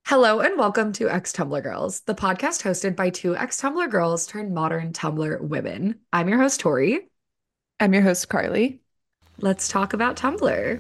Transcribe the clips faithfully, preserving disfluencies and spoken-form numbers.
Hello and welcome to Ex Tumblr Girls, the podcast hosted by two ex Tumblr girls turned modern Tumblr women. I'm your host, Tori. I'm your host, Carly. Let's talk about Tumblr.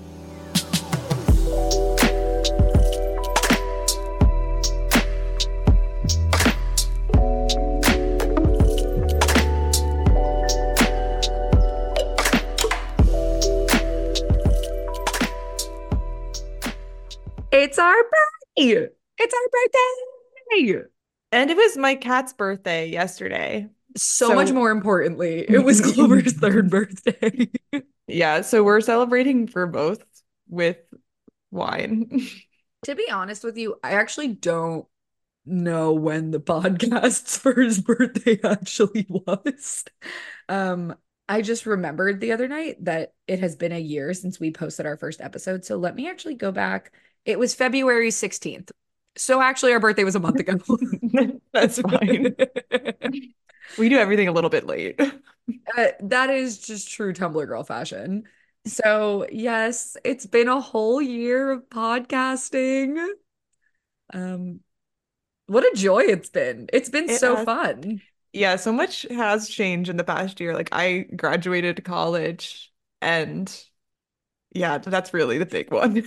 It's our birthday. It's our birthday. And it was my cat's birthday yesterday. So much So, more importantly, it was Clover's third birthday. yeah, so we're celebrating for both with wine. To be honest with you, I actually don't know when the podcast's first birthday actually was. Um, I just remembered the other night that it has been a year since we posted our first episode. So let me actually go back. It was February sixteenth. So actually, our birthday was a month ago. That's fine. We do everything a little bit late. Uh, that is just true Tumblr girl fashion. So, yes, it's been a whole year of podcasting. Um, what a joy it's been. It's been It so has, fun. yeah, so much has changed in the past year. Like I graduated college and yeah, that's really the big one.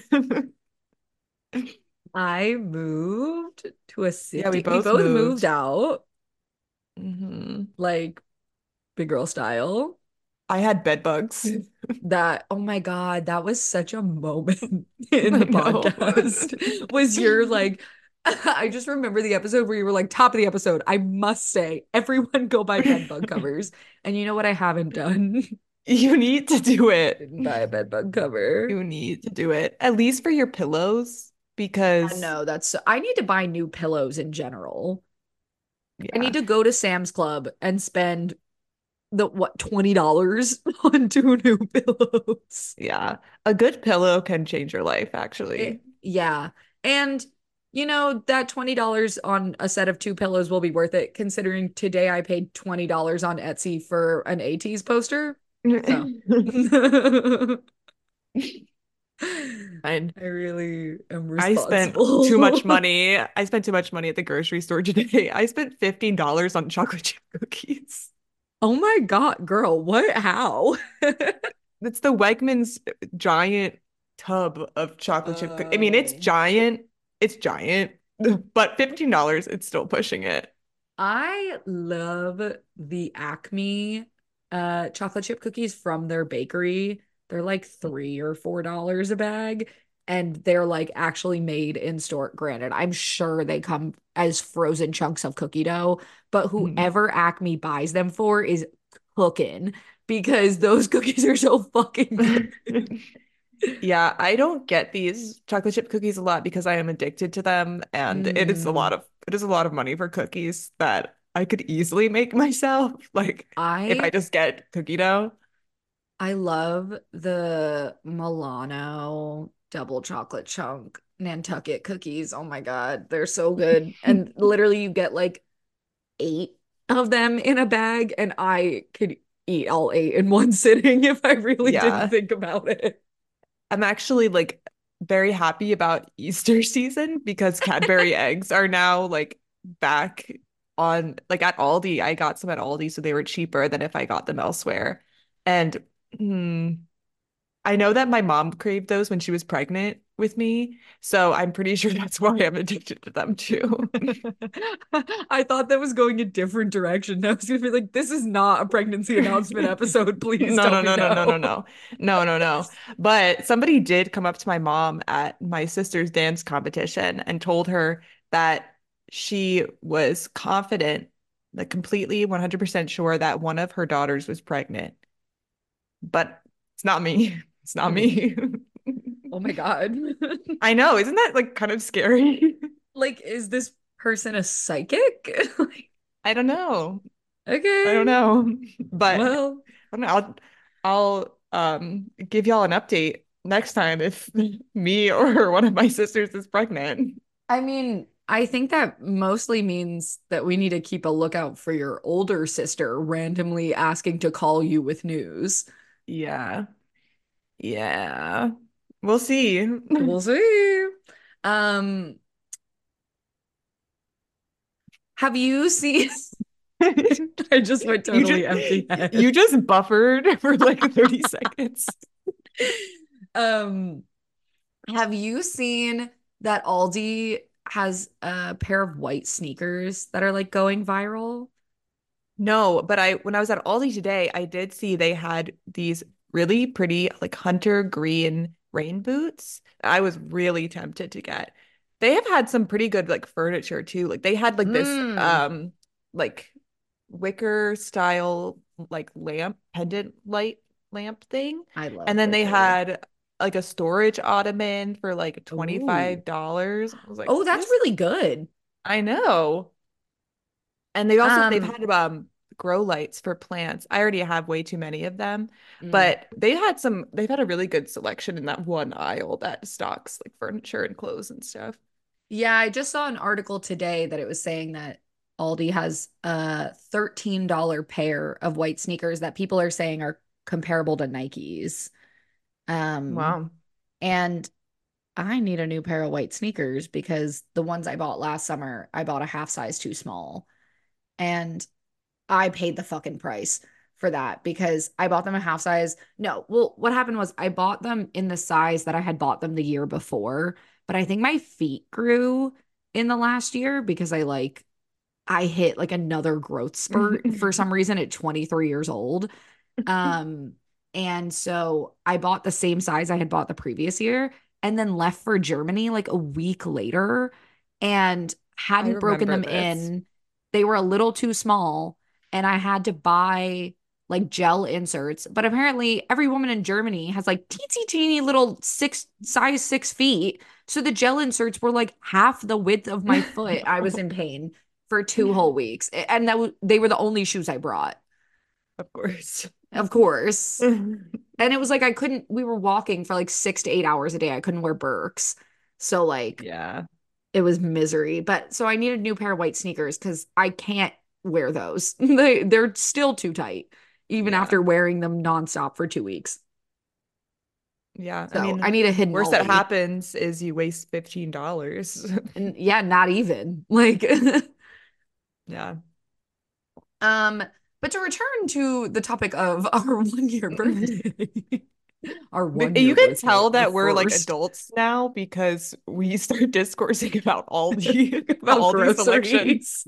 I moved to a Yeah, we city. We both both moved moved. out, hmm like big girl style. I had bed bugs. That, oh my God, that was such a moment in I the know. podcast. Was your like, I just remember the episode where you were like, top of the episode, I must say, everyone go buy bed bug covers. And you know what I haven't done? You need to do it. Didn't buy a bed bug cover. You need to do it, at least for your pillows, I because know that's, I need to buy new pillows in general. I need yeah, to go to Sam's Club and spend the what twenty dollars on two new pillows. yeah, a good pillow can change your life, It, actually. yeah. And you know, that twenty dollars on a set of two pillows will be worth it considering today I paid twenty dollars on Etsy for an ATEEZ poster. So And I really am I spent too responsible. much money. I spent too much money at the grocery store today. I spent fifteen dollars on chocolate chip cookies. Oh my God, girl, what? How? It's the Wegmans giant tub of chocolate chip cookies. I mean, it's Oh. giant. It's giant, but fifteen dollars it's still pushing it. I love the Acme uh chocolate chip cookies from their bakery. They're like three or four dollars a bag, and they're like actually made in store. Granted, I'm sure they come as frozen chunks of cookie dough, but Mhm. whoever Acme buys them for is cooking because those cookies are so fucking good. Yeah, I don't get these chocolate chip cookies a lot because I am addicted to them, and it is a lot Mm, of it is a lot of money for cookies that I could easily make myself. Like if I I just get cookie dough. I love the Milano double chocolate chunk Nantucket cookies. Oh my God, they're so good. And literally, you get like eight of them in a bag, and I could eat all eight in one sitting if I really didn't Yeah. think about it. I'm actually like very happy about Easter season because Cadbury eggs are now like back on like at Aldi. I got some at Aldi, so they were cheaper than if I got them elsewhere. And hmm, I know that my mom craved those when she was pregnant with me, so I'm pretty sure that's why I'm addicted to them too. I thought that was going a different direction. I was gonna be like, this is not a pregnancy announcement episode. Please No, tell no, me no, no, no, no, no. no. No, no, no. But somebody did come up to my mom at my sister's dance competition and told her that she was confident, like completely one hundred percent sure that one of her daughters was pregnant. But it's not me. It's not me. Oh my God. I know, isn't that like kind of scary? Like, is this person a psychic? Like, I don't know. I don't okay, know. But well, I don't know. I'll I'll um give y'all an update next time if me or one of my sisters is pregnant. I mean, I think that mostly means that we need to keep a lookout for your older sister randomly asking to call you with news. Yeah. Yeah. We'll see. We'll see. Um, Have you seen I just went You just totally empty you head. just buffered for like thirty seconds. Um, have you seen that Aldi has a pair of white sneakers that are like going viral? No, but I when I was at Aldi today, I did see they had these really pretty like hunter green rain boots. I was really tempted to get. They have had some pretty good like furniture too. Like they had like this Mm, um like wicker style like lamp pendant light lamp thing. I And love then they wicker. had like a storage ottoman for like Oh. twenty-five dollars. I was like, Oh, that's this really good. I know. And they've also they've Um, had um grow lights for plants. I already have way too many of them, mm. but they had some they've had a really good selection in that one aisle that stocks like furniture and clothes and stuff. Yeah, I just saw an article today that it was saying that Aldi has a thirteen dollar pair of white sneakers that people are saying are comparable to Nikes. Um, Wow. and I need a new pair of white sneakers because the ones I bought last summer, I bought a half size too small. And I paid the fucking price for that because I bought them a half size. No, well, what happened was I bought them in the size that I had bought them the year before, but I think my feet grew in the last year because I like I hit like another growth spurt for some reason at twenty-three years old. Um, and so I bought the same size I had bought the previous year and then left for Germany like a week later and I hadn't broken remember them this. in. They were a little too small and I had to buy like gel inserts. But apparently every woman in Germany has like teensy teeny little six size six feet. So the gel inserts were like half the width of my foot. I was No, in pain for two whole weeks. And that w- they were the only shoes I brought. of course. Of course. And it was like I couldn't, we were walking for like six to eight hours a day. I couldn't wear Birks. So like Yeah. it was misery. But so I need a new pair of white sneakers because I can't wear those. They they're still too tight, even Yeah. after wearing them nonstop for two weeks. Yeah. I So I mean, need a hidden worst that Aldi. happens is you waste fifteen dollars. And yeah, not even. Like Yeah. um, but to return to the topic of our one year birthday, our But one year you can birthday, tell our that we're like first adults now because we start discoursing about all the the about Aldi selection. groceries.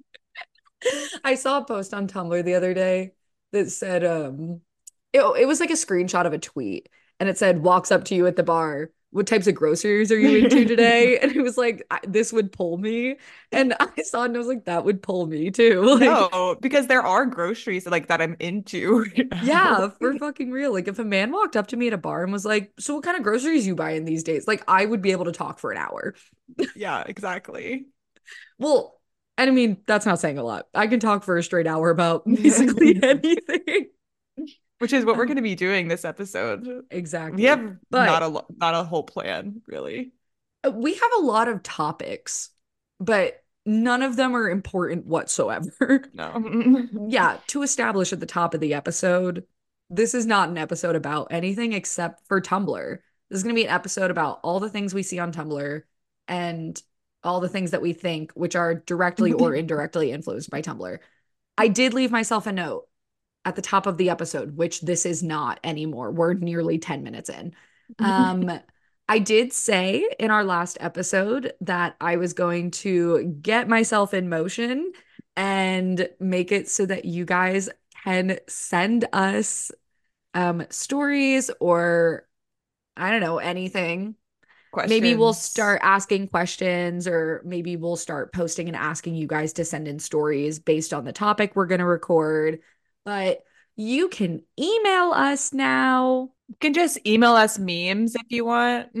I saw a post on Tumblr the other day that said, um, it, it was like a screenshot of a tweet and it said, walks up to you at the bar. What types of groceries are you into today? And it was like, I, this would pull me. And I saw it and I was like, that would pull me too. Like, No, because there are groceries like that I'm into right now. yeah, for fucking real. Like, if a man walked up to me at a bar and was like, so what kind of groceries you buying these days? Like, I would be able to talk for an hour. Yeah, exactly. Well, and I mean, that's not saying a lot. I can talk for a straight hour about basically anything. Which is what we're going to be doing this episode. We Exactly. have not But a lo- not a whole plan, really. uh, we have a lot of topics, but none of them are important whatsoever. No. Yeah, to establish at the top of the episode, this is not an episode about anything except for Tumblr. This is going to be an episode about all the things we see on Tumblr and all the things that we think, which are directly or indirectly influenced by Tumblr. I did leave myself a note at the top of the episode, which this is not anymore. We're nearly ten minutes in. Um, I did say in our last episode that I was going to get myself in motion and make it so that you guys can send us um, stories or I don't know, anything. Maybe we'll Questions. start asking questions, or maybe we'll start posting and asking you guys to send in stories based on the topic we're going to record. But you can email us now. You can just email us memes if you want.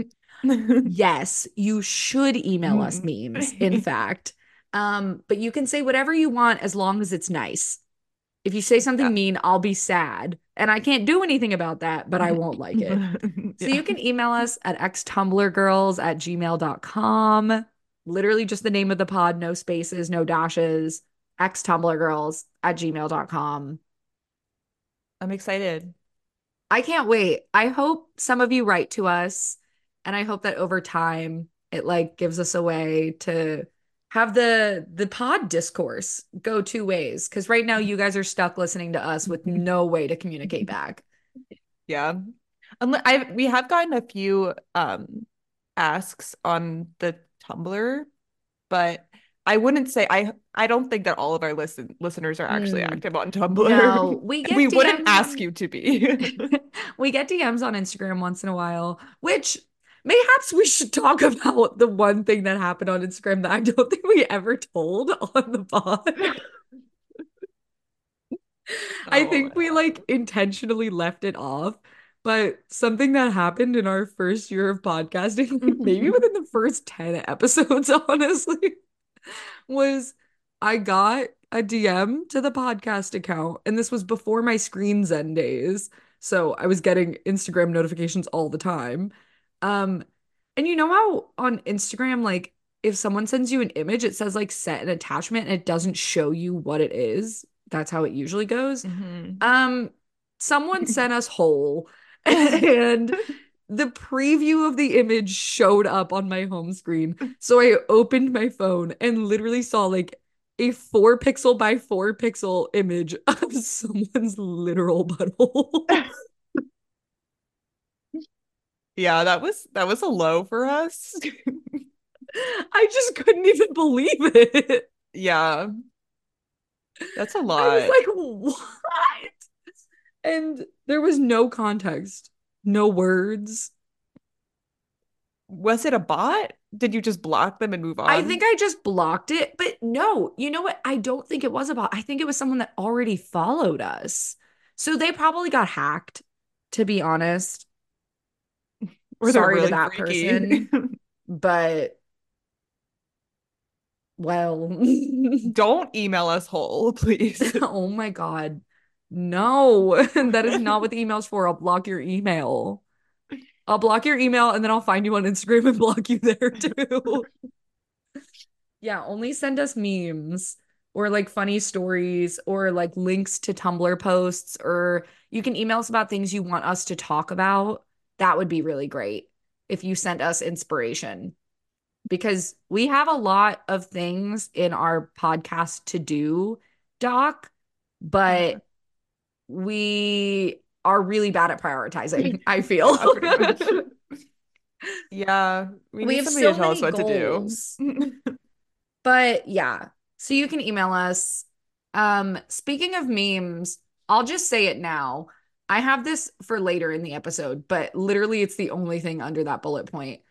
Yes, you should email us memes, in fact. Um, but you can say whatever you want as long as it's nice. If you say Yeah. something mean, I'll be sad. And I can't do anything about that, but I won't like it. So Yeah. you can email us at xtumblrgirls at gmail dot com. Literally just the name of the pod, no spaces, no dashes. xtumblrgirls at gmail dot com. I'm excited. I can't wait. I hope some of you write to us, and I hope that over time it like gives us a way to have the the pod discourse go two ways because right now you guys are stuck listening to us with no way to communicate back. Yeah. Unle- I we have gotten a few um asks on the Tumblr, but I wouldn't say I I don't think that all of our listen listeners are actually Mm, active on Tumblr. no, we We get wouldn't D Ms ask on you to be. we get D Ms on Instagram once in a while, which mayhaps we should talk about the one thing that happened on Instagram that I don't think we ever told on the pod. I Oh think we like intentionally left it off, but something that happened in our first year of podcasting, like maybe man. within the first ten episodes, honestly, was I got a D M to the podcast account, and this was before my Screen Zen days. So I was getting Instagram notifications all the time. Um, and you know how on Instagram, like if someone sends you an image, it says like set an attachment and it doesn't show you what it is. That's how it usually goes. hmm Um, Someone sent us whole and the preview of the image showed up on my home screen. So I opened my phone and literally saw like a four pixel by four pixel image of someone's literal butthole. Yeah, that was that was a low for us. I just couldn't even believe it. Yeah, that's a I was lot. like, what? And there was no context, no words. Was it a bot? Did you just block them and move I think on? I just blocked it, but no, you know what? I don't think it was about. I think it was someone that already followed us. So they probably got hacked, to be honest. Or they're Sorry to really that freaky? person, but well, Don't email us whole, please. oh my God. No, that is not what the email's for. I'll block your email. I'll block your email and then I'll find you on Instagram and block you there too. Yeah, only send us memes or like funny stories or like links to Tumblr posts, or you can email us about things you want us to talk about. That would be really great if you sent us inspiration because we have a lot of things in our podcast to do, Doc, Uh-huh. but we are really bad at prioritizing, I feel. Yeah, pretty much. Yeah, we We need have somebody to so tell us many what to do. goals. But yeah, so you can email us. Um, speaking of memes, I'll just say it now. I have this for later in the episode, but literally it's the only thing under that bullet point.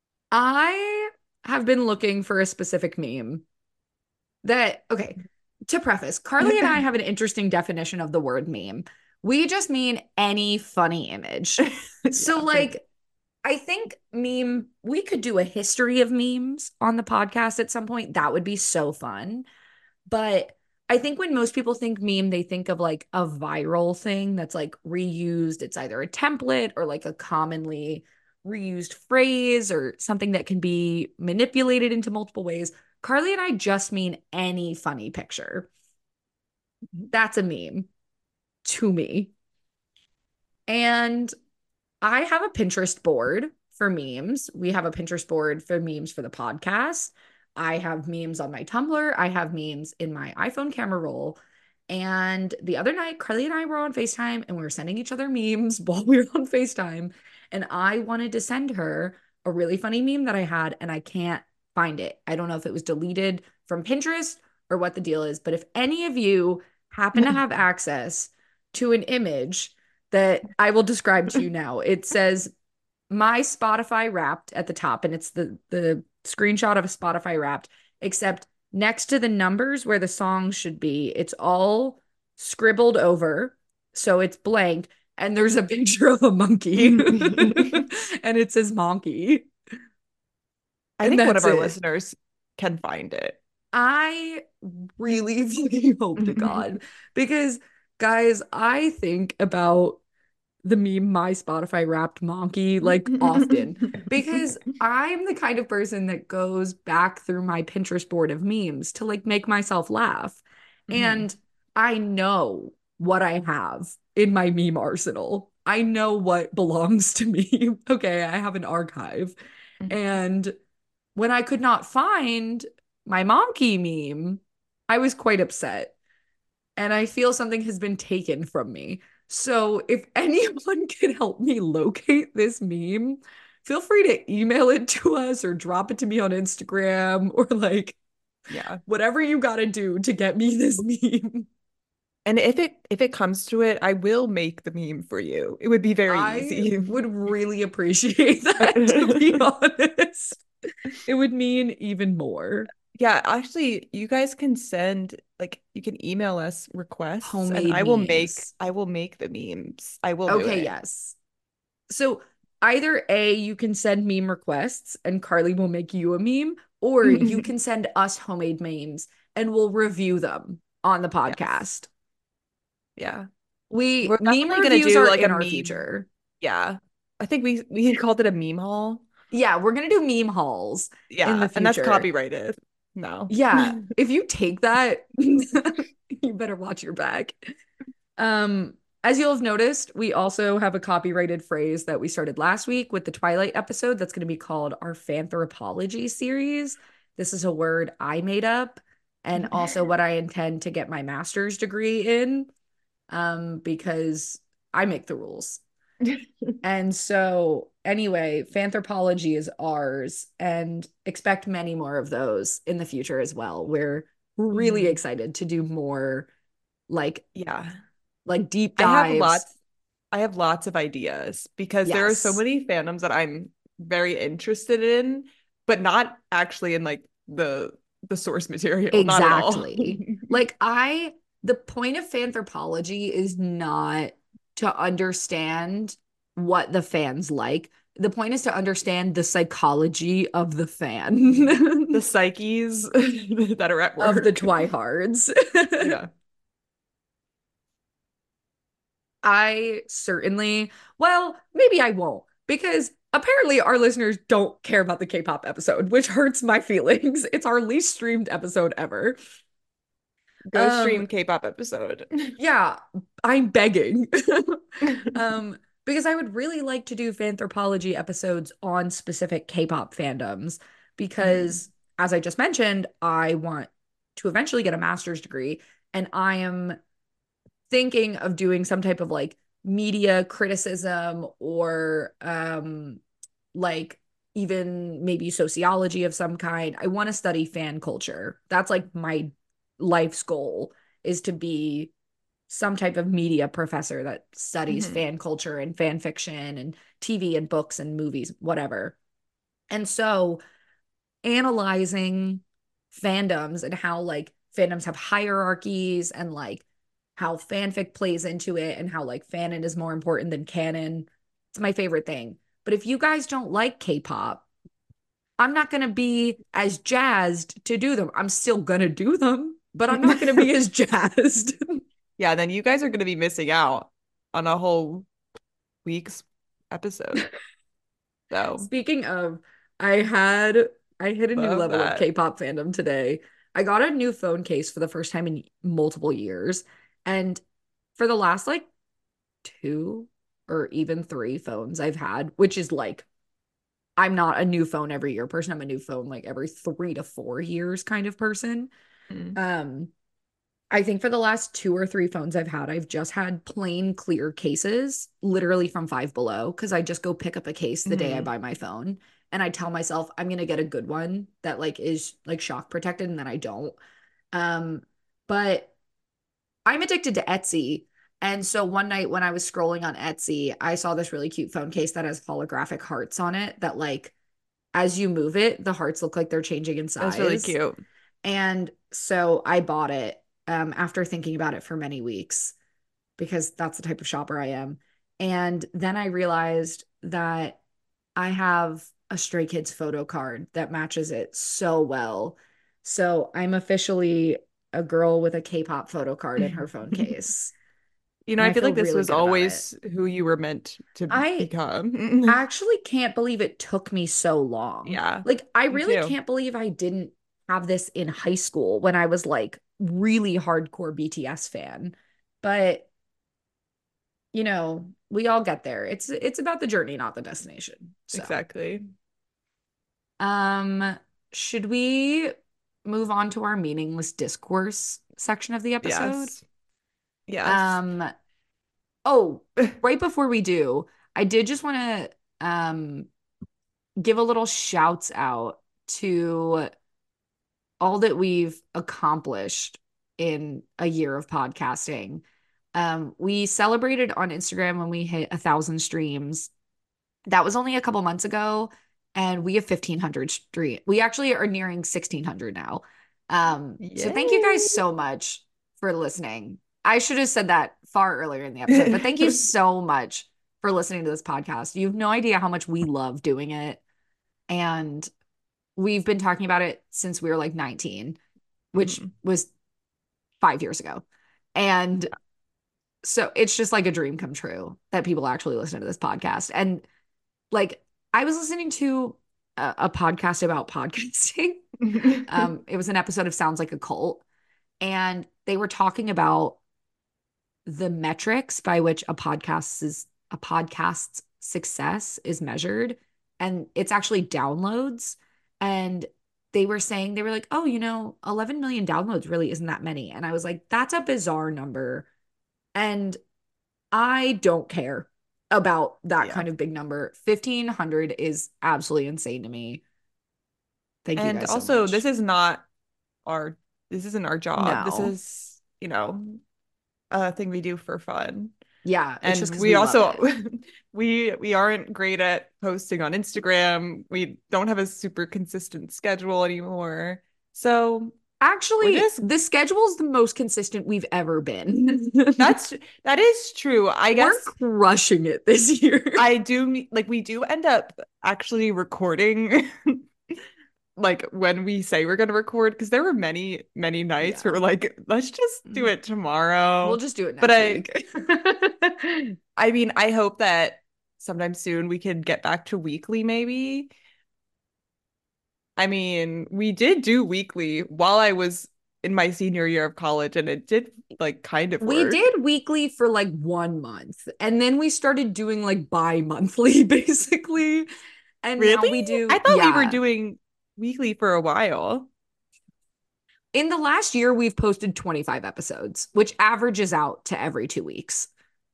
I have been looking for a specific meme that, okay, to preface, Carly and I have an interesting definition of the word meme. We just mean any funny image. So, Yeah, pretty much. like, I think meme, we could do a history of memes on the podcast at some point. That would be so fun. But I think when most people think meme, they think of like a viral thing that's like reused. It's either a template or like a commonly reused phrase or something that can be manipulated into multiple ways. Carly and I just mean any funny picture. That's a meme to me. And I have a Pinterest board for memes. We have a Pinterest board for memes for the podcast. I have memes on my Tumblr. I have memes in my iPhone camera roll. And the other night, Carly and I were on FaceTime and we were sending each other memes while we were on FaceTime. And I wanted to send her a really funny meme that I had, and I can't find it. I don't know if it was deleted from Pinterest or what the deal is. But if any of you happen to have access to an image that I will describe to you now. It says my Spotify Wrapped at the top, and it's the the screenshot of a Spotify Wrapped, except next to the numbers where the song should be, it's all scribbled over, so it's blank, and there's a picture of a monkey, and it says monkey, I and think one of that's our it. listeners can find it. I really fucking hope to God because guys, I think about the meme my Spotify Wrapped monkey like often because I'm the kind of person that goes back through my Pinterest board of memes to like make myself laugh. Mhm. And I know what I have in my meme arsenal. I know what belongs to me. Okay, I have an archive. Mhm. And when I could not find my Monkey meme, I was quite upset. And I feel something has been taken from me. So if anyone can help me locate this meme, feel free to email it to us or drop it to me on Instagram or like Yeah. whatever you got to do to get me this meme. And if it if it comes to it, I will make the meme for you. It would be very I easy. would really appreciate that, to be honest. It would mean even more. Yeah, actually, you guys can send like you can email us requests and Homemade I will make memes. I will make the memes. I will do Okay, it. yes. So either A, you can send meme requests and Carly will make you a meme, or you can send us homemade memes and we'll review them on the Yes. podcast. Yeah. We We're meme definitely gonna reviews do are like a in our meme. future. Yeah. I think we we called it a meme haul. Yeah, we're gonna do meme hauls in the Yeah, and that's future. copyrighted. No. Yeah, if you take that, you better watch your back. Um, as you'll have noticed, we also have a copyrighted phrase that we started last week with the Twilight episode that's going to be called our Fanthropology series. This is a word I made up and also what I intend to get my master's degree in, um, because I make the rules. And so, anyway, Fanthropology is ours, and expect many more of those in the future as well. We're really Mhm. excited to do more like Yeah. like deep I have dives. lots I have lots of ideas because there are so Yes, many fandoms that I'm very interested in, but not actually in like the the source material, not at all. exactly. Like I, the point of fanthropology is not to understand what the fans like. The point is to understand the psychology of the Mhm. The fan psyches that are at of the work. Twihards. Yeah. I certainly, well, maybe I won't because apparently our listeners don't care about the K-pop episode, which hurts my feelings. It's our least streamed episode ever. Go Um, stream K-pop episode. yeah, I'm begging. Um, because I would really like to do fanthropology episodes on specific K-pop fandoms Mhm. because, as I just mentioned, I want to eventually get a master's degree, and I am thinking of doing some type of like media criticism or um like even maybe sociology of some kind. I want to study fan culture. That's like my life's goal is to be some type of media professor that studies Mhm. fan culture and fan fiction and T V and books and movies, whatever. And so analyzing fandoms and how like fandoms have hierarchies and like how fanfic plays into it and how like fanon is more important than canon. It's my favorite thing. But if you guys don't like K-pop, I'm not going to be as jazzed to do them. I'm still going to do them, but I'm not going to be as jazzed. Yeah, then you guys are going to be missing out on a whole week's episode. So, Speaking of, I had I hit a new love level of that. K-pop fandom today. I got a new phone case for the first time in multiple years. And for the last like two or even three phones I've had, which is like I'm not a new phone every year person. I'm a new phone like every three to four years kind of person. Mm. Um, I think for the last two or three phones I've had, I've just had plain clear cases, literally from Five Below, because I just go pick up a case the day I Mhm. buy my phone. And I tell myself I'm gonna get a good one that like is like shock protected, and then I don't. Um, but I'm addicted to Etsy. And so one night when I was scrolling on Etsy, I saw this really cute phone case that has holographic hearts on it that like as you move it, the hearts look like they're changing in That's really size. cute. And so I bought it um, after thinking about it for many weeks because that's the type of shopper I am. And then I realized that I have a Stray Kids photo card that matches it so well. So I'm officially a girl with a K-pop photo card in her phone case. You know, And I I feel feel like this really was good about it. always who you were meant to I become. actually can't believe it took me so long. Yeah, Like, I me really too. can't believe I didn't have this in high school when I was like really hardcore B T S fan. But, you know, we all get there. It's it's about the journey, not the destination. So, Exactly. um, should we move on to our meaningless discourse section of the episode. Yes. Yes. Um, oh, right before we do, I did just want to um give a little shouts out to all that we've accomplished in a year of podcasting. Um, we celebrated on Instagram when we hit a thousand streams. That was only a couple months ago, and we have fifteen hundred stream. We actually are nearing sixteen hundred now. Um, so thank you Yay. guys so much for listening. I should have said that far earlier in the episode, but thank you so much for listening to this podcast. You have no idea how much we love doing it. And we've been talking about it since we were like nineteen, which Mhm. was five years ago. And so it's just like a dream come true that people actually listen to this podcast. And like, I was listening to a, a podcast about podcasting. Um, it was an episode of Sounds Like a Cult, and they were talking about the metrics by which a podcast is a podcast's success is measured, and it's actually downloads. And they were saying, they were like, oh, you know, eleven million downloads really isn't that many. And I was like, that's a bizarre number. And I don't care about that Yeah. kind of big number. fifteen hundred is absolutely insane to me. Thank you And guys so also, this much. is not our, this isn't our job. This No. is, you know, a thing we do for fun. Yeah, it's just And because we we love also it. we we aren't great at posting on Instagram. We don't have a super consistent schedule anymore. So we're Actually, just the schedule is the most consistent we've ever been. that's that is true. I We're guess crushing it this year. I do like we do end up actually recording like when we say we're going to record because there were many many nights where Yeah. we're like let's just do it We'll tomorrow. just do it But next I week. I mean I hope that sometime soon we can get back to weekly maybe. I mean, we did do weekly while I was in my senior year of college, and it did like kind of We work. did weekly for like one month, and then we started doing like bi-monthly, basically. And now Really? we I do, thought we were yeah. doing weekly for a while. In the last year, we've posted twenty-five episodes, which averages out to every two weeks.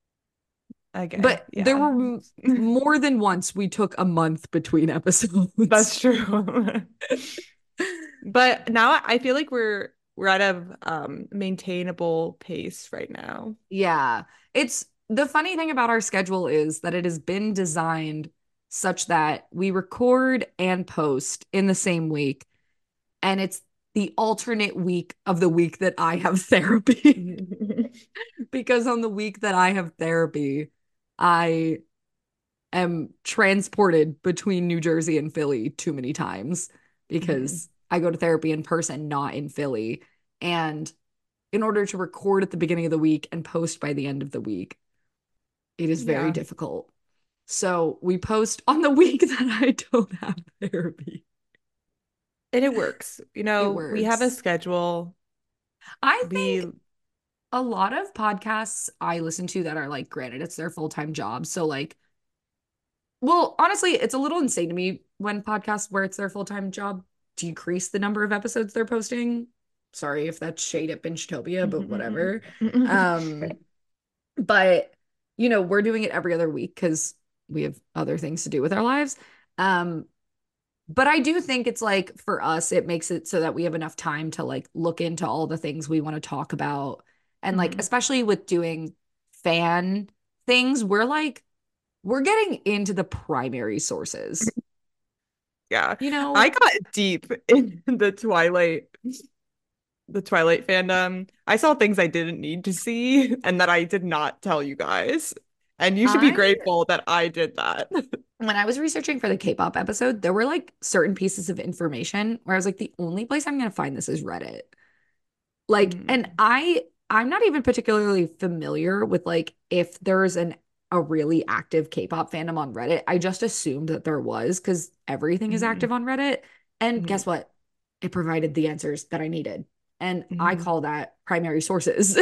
Okay, But there yeah. were m- more than once we took a month between episodes. That's true. But now I feel like we're we're at a um maintainable pace right now. Yeah. It's the funny thing about our schedule is that it has been designed such that we record and post in the same week. And it's the alternate week of the week that I have therapy. Because on the week that I have therapy, I am transported between New Jersey and Philly too many times Mhm. because I go to therapy in person, not in Philly. And in order to record at the beginning of the week and post by the end of the week, it is very Yeah, difficult. So we post on the week that I don't have therapy. and it works. You It know, we have a works. schedule. I We think a lot of podcasts I listen to that are like, granted, it's their full-time job. So, like, well, honestly, it's a little insane to me when podcasts where it's their full-time job decrease the number of episodes they're posting. Sorry if that's shade at Bingetopia, but whatever. Um, but you know, we're doing it every other week because we have other things to do with our lives. Um, but I do think it's like for us, it makes it so that we have enough time to like look into all the things we want to talk about. And like, Mhm. especially with doing fan things, we're like, we're getting into the primary sources. Yeah. You I know, got deep in the Twilight the Twilight fandom. I saw things I didn't need to see and that I did not tell you guys. And you should be I, grateful that I did that. when I was researching for the K-pop episode, there were like certain pieces of information where I was like, the only place I'm going to find this is Reddit. Like, and Mhm. I, I'm not even particularly familiar with like if there's an a really active K-pop fandom on Reddit. I just assumed that there was because everything is active Mhm. on Reddit. And Mhm. guess what? It provided the answers that I needed. And I Mhm. call that primary sources.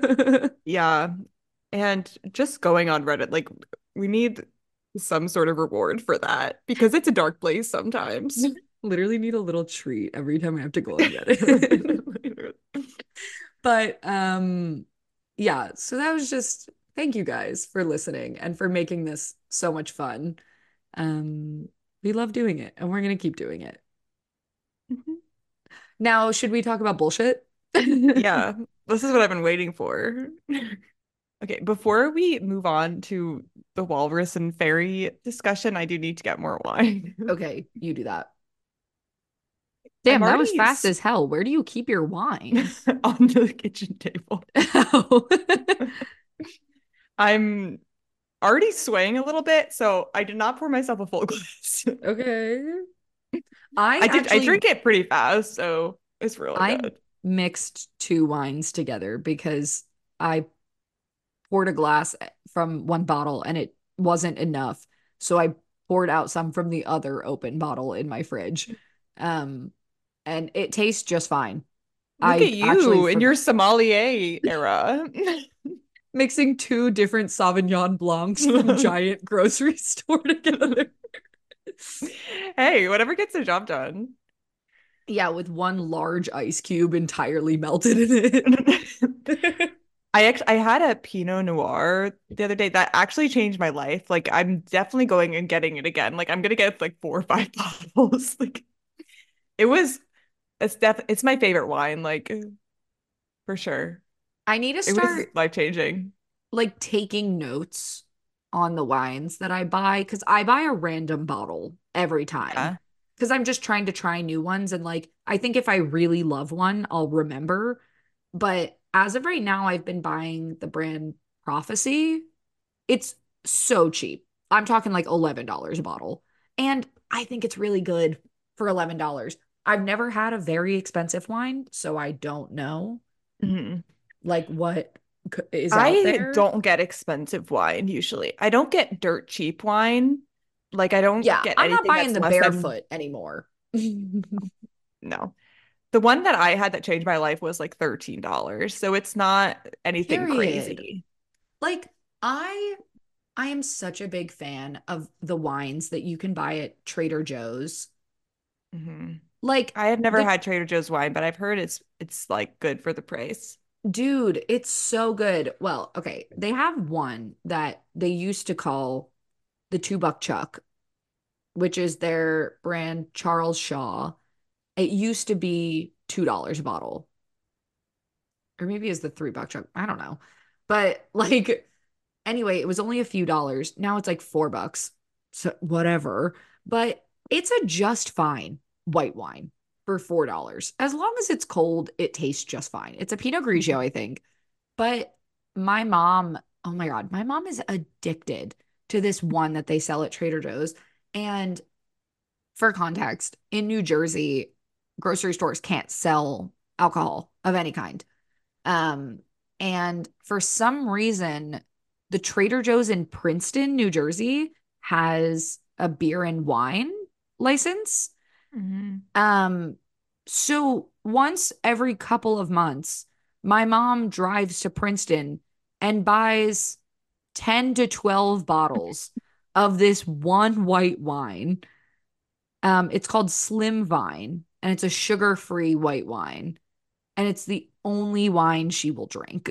Yeah. And just going on Reddit, like we need some sort of reward for that because it's a dark place sometimes. Literally need a little treat every time I have to go and get it. But um yeah, so that was just thank you guys for listening and for making this so much fun. Um we love doing it and we're gonna keep doing it. Mhm. Now, should we talk about bullshit? Yeah, this is what I've been waiting for. Okay, before we move on to the walrus and fairy discussion, I do need to get more wine. Okay, you do that. I'm Damn, that was already fast s- as hell. Where do you keep your wine? on the kitchen table. Oh. I'm already swaying a little bit, so I did not pour myself a full glass. Okay. I I did, I actually drink it pretty fast, so it's really I good. mixed two wines together because I poured a glass from one bottle and it wasn't enough. So I poured out some from the other open bottle in my fridge. Um, and it tastes just fine. Look I at actually you in your forgot sommelier era. mixing two different Sauvignon Blancs from Giant grocery store together. Hey, whatever gets the job done. Yeah, with one large ice cube entirely melted in it. I actually I had a Pinot Noir the other day that actually changed my life. Like I'm definitely going and getting it again. Like I'm gonna get like four or five bottles. Like it was it's def it's my favorite wine, like for sure. I need to It was start life changing. like taking notes on the wines that I buy because I buy a random bottle every time Yeah. because I'm just trying to try new ones. And like, I think if I really love one, I'll remember. But as of right now, I've been buying the brand Prophecy. It's so cheap. I'm talking like eleven dollars a bottle. And I think it's really good for eleven dollars. I've never had a very expensive wine, so I don't know Mhm. like what c- is out I there. don't get expensive wine usually. I don't get dirt cheap wine. Like I don't Yeah, get I'm not anything buying that's the less than barefoot anymore. no. The one that I had that changed my life was like thirteen dollars. So it's not anything Period. crazy. Like I I am such a big fan of the wines that you can buy at Trader Joe's. hmm Like I have never the had Trader Joe's wine, but I've heard it's it's like good for the price. dude, it's so good. Well, okay, they have one that they used to call the two buck chuck, which is their brand Charles Shaw. It used to be two dollars a bottle, or maybe it's the three buck chuck. I don't know. But like anyway, it was only a few dollars. Now it's like four bucks. So whatever. But it's a just fine white wine for four dollars. As long as it's cold, it tastes just fine. It's a Pinot Grigio, I think. But my mom, oh my God, my mom is addicted to this one that they sell at Trader Joe's. And for context, in New Jersey, grocery stores can't sell alcohol of any kind. Um, and for some reason, the Trader Joe's in Princeton, New Jersey, has a beer and wine license. hmm Um, so once every couple of months, my mom drives to Princeton and buys ten to twelve bottles of this one white wine. Um, it's called Slim Vine, and it's a sugar-free white wine, and it's the only wine she will drink.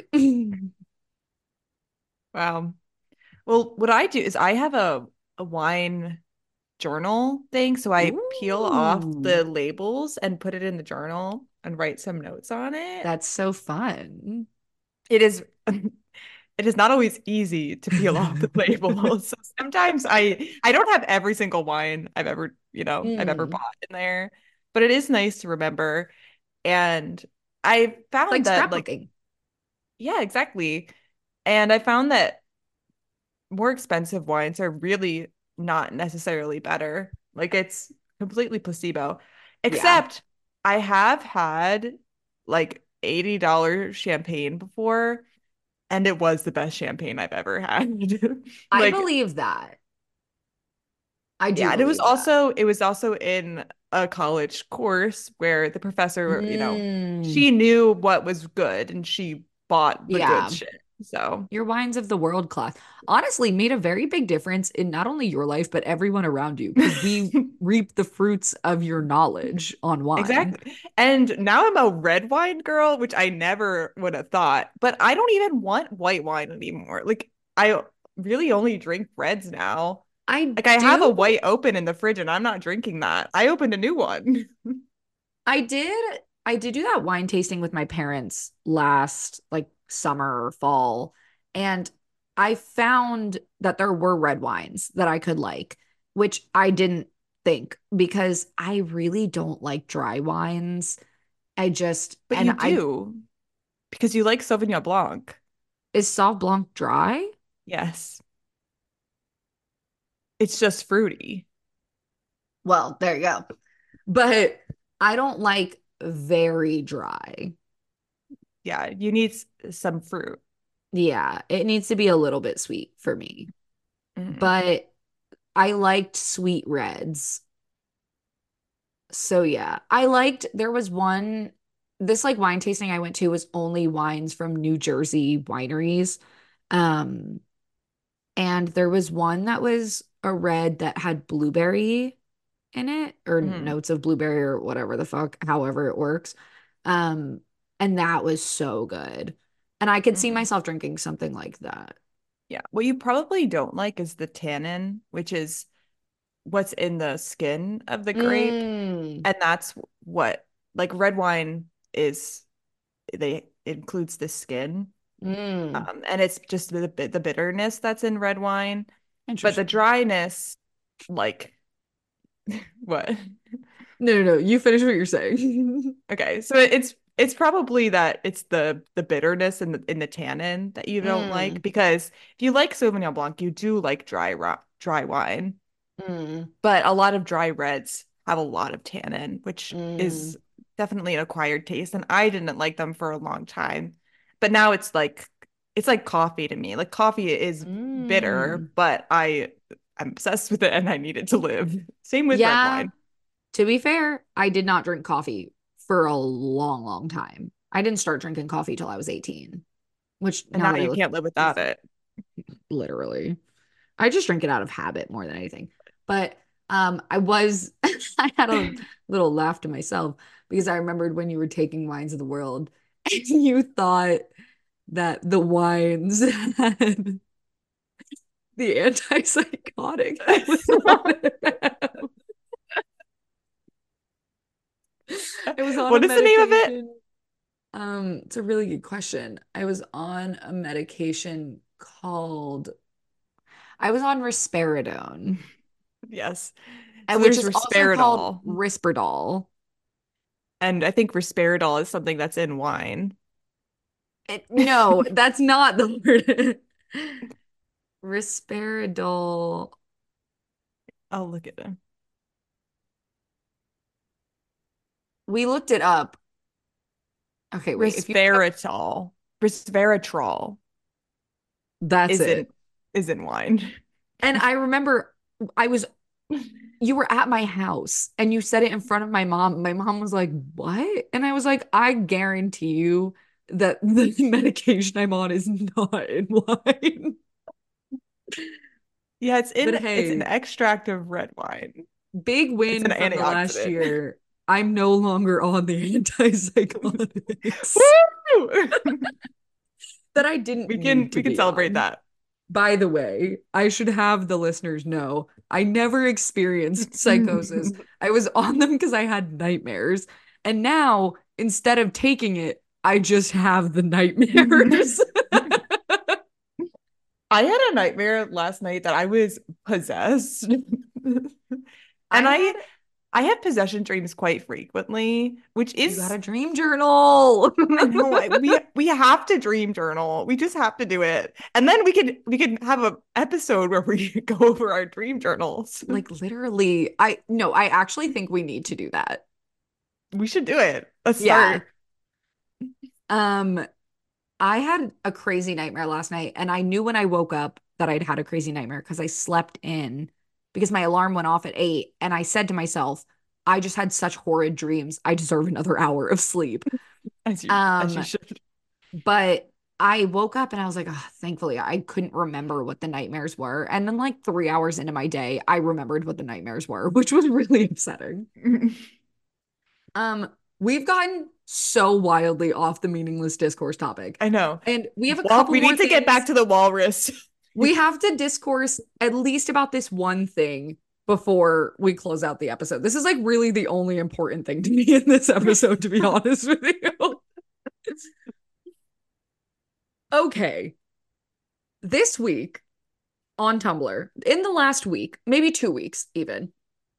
Wow. Well, what I do is I have a a wine journal thing, so I peel off Ooh, the labels and put it in the journal and write some notes on it. that's so fun. It is it is not always easy to peel off the labels. So sometimes I I don't have every single wine I've ever, you know, I've ever Mm, bought in there, but it is nice to remember. And I it's like found that like scrapbooking. yeah, exactly. And I found that more expensive wines are really not necessarily better. Like it's completely placebo. Yeah. Except I have had like eighty dollars champagne before, and it was the best champagne I've ever had. I Like, believe that. I do yeah, and it was believe that. also it was also in a college course where the professor, you know, Mm, she knew what was good and she bought the good yeah. shit. So Your wines of the world class honestly made a very big difference in not only your life, but everyone around you because we reap the fruits of your knowledge on wine. exactly. And now I'm a red wine girl, which I never would have thought, but I don't even want white wine anymore. Like I really only drink reds now. I Like I have a do. white open in the fridge and I'm not drinking that. I opened a new one. I did. I did do that wine tasting with my parents last like summer or fall. And I found that there were red wines that I could like, which I didn't think because I really don't like dry wines. I just, But and you I, do because you like Sauvignon Blanc. is Sauv Blanc dry? Yes. It's just fruity. Well, there you go. But I don't like very dry. Yeah, you need s- some fruit. Yeah, it needs to be a little bit sweet for me. Mm. But I liked sweet reds. So yeah, I liked there was one this like wine tasting I went to was only wines from New Jersey wineries. Um and there was one that was a red that had blueberry in it or Mm. notes of blueberry or whatever the fuck, however it works. Um and that was so good. And I could see Mm. myself drinking something like that. Yeah. What you probably don't like is the tannin, which is what's in the skin of the grape. Mm, And that's what, like red wine is, they it includes the skin. mm. Um, and it's just the bit the bitterness that's in red wine. But the Interesting. dryness, like what? No, no, no. You finish what you're saying. Okay, so it- it's it's probably that it's the the bitterness in the in the tannin that you don't like Mm, because if you like Sauvignon Blanc, you do like dry ro dry wine. mm, But a lot of dry reds have a lot of tannin, which mm, is definitely an acquired taste, and I didn't like them for a long time. But now it's like it's like coffee to me. Like coffee is bitter, mm. but I I'm obsessed with it and I need it to live. Same with red Yeah, wine. to be fair, I did not drink coffee for a long, long time. I didn't start drinking coffee till I was eighteen, which And now now that I you look can't live without is it. literally. I just drink it out of habit more than anything. But um I was I had a little laugh to myself because I remembered when you were taking wines of the world and you thought that the wines had the antipsychotic that was on it. I was on a What is the name of it? medication. Um, it's a really good question. I was on a medication called I was on risperidone, Yes. uh, So which there's is also called risperidol. Risperdal. And I think risperidol is something that's in wine. It, no, that's not the word. Risperidol. I'll look at it. We looked it up. Okay, wait. If you look up, Resveratrol. Resveratrol that's is in it. is in wine. And I remember I was you were at my house and you said it in front of my mom. My mom was like, "What?" And I was like, "I guarantee you that the medication I'm on is not in wine." Yeah, it's But in it's an hey, extract of red wine. big It's an win from the last antioxidant. year. I'm no longer on the antipsychotics Woo! that I didn't We can need to we can be celebrate on. that. By the way, I should have the listeners know I never experienced psychosis. I was on them because I had nightmares. And now, instead of taking it, I just have the nightmares. I had a nightmare last night that I was possessed. I And had, I I have possession dreams quite frequently, which you got is a dream journal. I know I, we we have to dream journal. We just have to do it. And then we could we could have a episode where we go over our dream journals. Like literally, I no, I actually think we need to do that. We should do it. Let's Yeah. start. Um, I had a crazy nightmare last night, and I knew when I woke up that I'd had a crazy nightmare because I slept in because my alarm went off at eight, and I said to myself, I just had such horrid dreams. I deserve another hour of sleep. As you as you Um, should. but I woke up and I was like, oh, thankfully, I couldn't remember what the nightmares were. And then, like, three hours into my day, I remembered what the nightmares were, which was really upsetting. Um, we've gotten so wildly off the meaningless discourse topic. I know. And we have a Well, couple we more need to get back things. to the walrus. We have to discourse at least about this one thing before we close out the episode. This is like really the only important thing to me in this episode, to be honest with you. Okay. This week on Tumblr, in the last week, maybe two weeks even,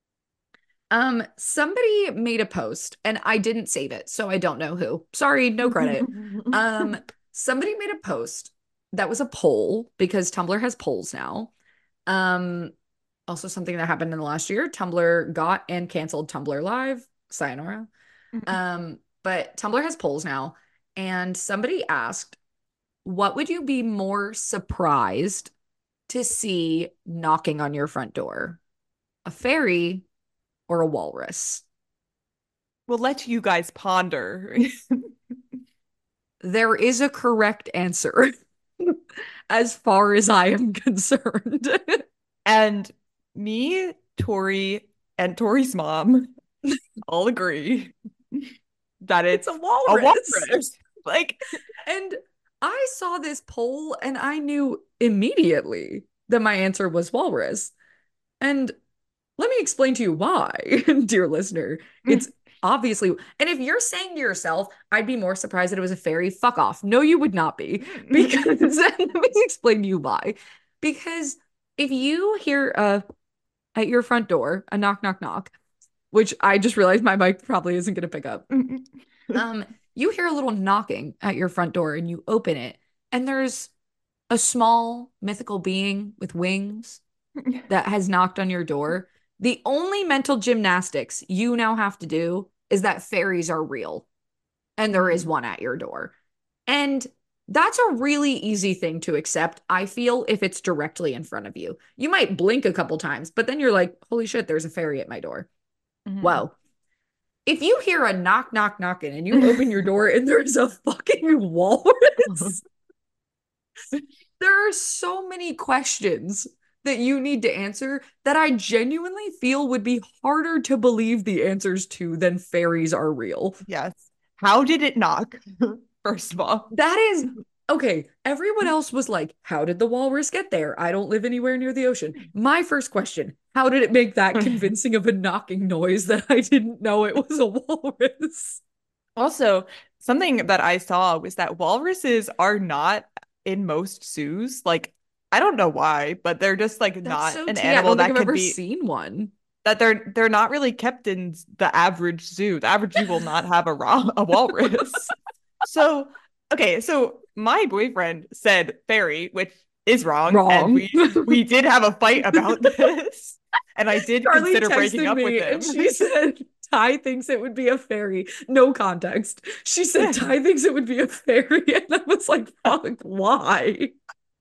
um, somebody made a post and I didn't save it, so I don't know who. Sorry, no credit. Um, somebody made a post that was a poll because Tumblr has polls now. Um, also something that happened in the last year, Tumblr got and canceled Tumblr Live. Sayonara. Um, but Tumblr has polls now, and somebody asked, what would you be more surprised to see knocking on your front door? A fairy or a walrus? We'll let you guys ponder. There is a correct answer as far as I am concerned. And me, Tori, and Tori's mom all agree that It's it's a a walrus. walrus. Like, And I saw this poll and I knew immediately that my answer was walrus. And let me explain to you why, dear listener. It's obviously, and if you're saying to yourself, I'd be more surprised that it was a fairy, fuck off. No, you would not be. Because let me explain to you why. Because if you hear uh at your front door a knock, knock, knock, which I just realized my mic probably isn't going to pick up. Um, you hear a little knocking at your front door and you open it, and there's a small mythical being with wings that has knocked on your door. The only mental gymnastics you now have to do is that fairies are real and there is one at your door. And that's a really easy thing to accept, I feel, if it's directly in front of you. You might blink a couple times, but then you're like, holy shit, there's a fairy at my door. Whoa. If you hear a knock, knock, knocking and you open your door and there's a fucking walrus, there are so many questions that you need to answer that I genuinely feel would be harder to believe the answers to than fairies are real. Yes. How did it knock? First of all. That is okay. Everyone else was like, how did the walrus get there? I don't live anywhere near the ocean. My first question, how did it make that convincing of a knocking noise that I didn't know it was a walrus? Also, something that I saw was that walruses are not in most zoos. Like, I don't know why, but they're just like That's not so an tea. I animal don't think that I've can ever be seen one. that they're they're not really kept in the average zoo. The average zoo will not have a raw a walrus. So, okay, so my boyfriend said fairy, which is wrong, and Wrong. we we did have a fight about this, and I did Charlie consider breaking texted up with me him. and she said, Ty thinks it would be a fairy. No context. She said, Ty thinks it would be a fairy. And I was like, fuck, why?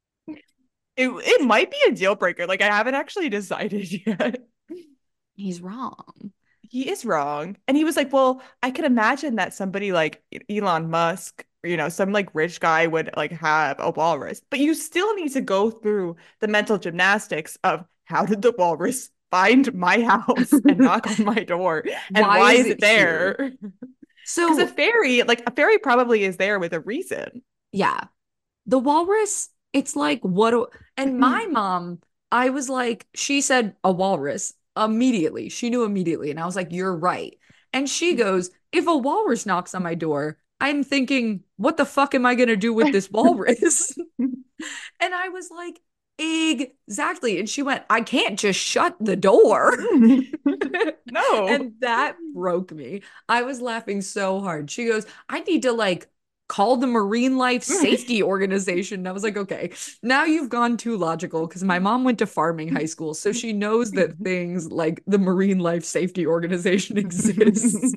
It it might be a deal breaker. Like I haven't actually decided yet. He's wrong. He is wrong. And he was like, well, I can imagine that somebody like Elon Musk, you know, some like rich guy would like have a walrus, but you still need to go through the mental gymnastics of how did the walrus find my house and knock on my door? And Why why is is it it here? there? Because a So, fairy, like a fairy probably is there with a reason. yeah, the walrus, it's like, what? do- And my mom, I was like, she said a walrus immediately. She knew immediately. And I was like, you're right. And she goes, if a walrus knocks on my door, I'm thinking, what the fuck am I going to do with this walrus? And I was like, exactly. And she went, I can't just shut the door. No. And that broke me. I was laughing so hard. She goes, I need to like call the Marine Life Safety Organization. And I was like, okay, now you've gone too logical because my mom went to farming high school. So she knows that things like the Marine Life Safety Organization exists.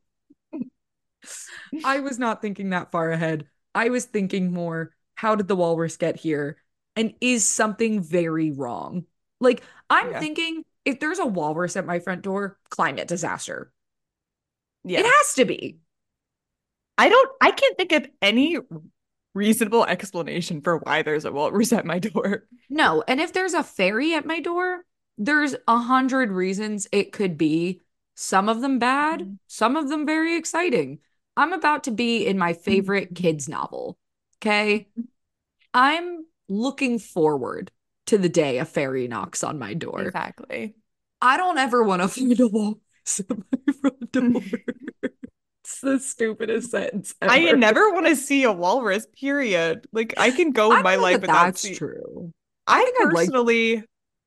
I was not thinking that far ahead. I was thinking more, how did the walrus get here? And is something very wrong? Like, I'm Yeah. thinking if there's a walrus at my front door, climate disaster. It Yeah. has to be. I don't, I can't think of any. reasonable explanation for why there's a walrus at my door. No, and if there's a fairy at my door, there's a hundred reasons it could be. Some of them bad, some of them very exciting. I'm about to be in my favorite kids novel. Okay. I'm looking forward to the day a fairy knocks on my door. Exactly. I don't ever want to find a walrus at my front door. It's the stupidest sentence I ever. never want to see a walrus, period. Like I can go I my don't know life that without that's seeing. true. I I think I'd like, personally,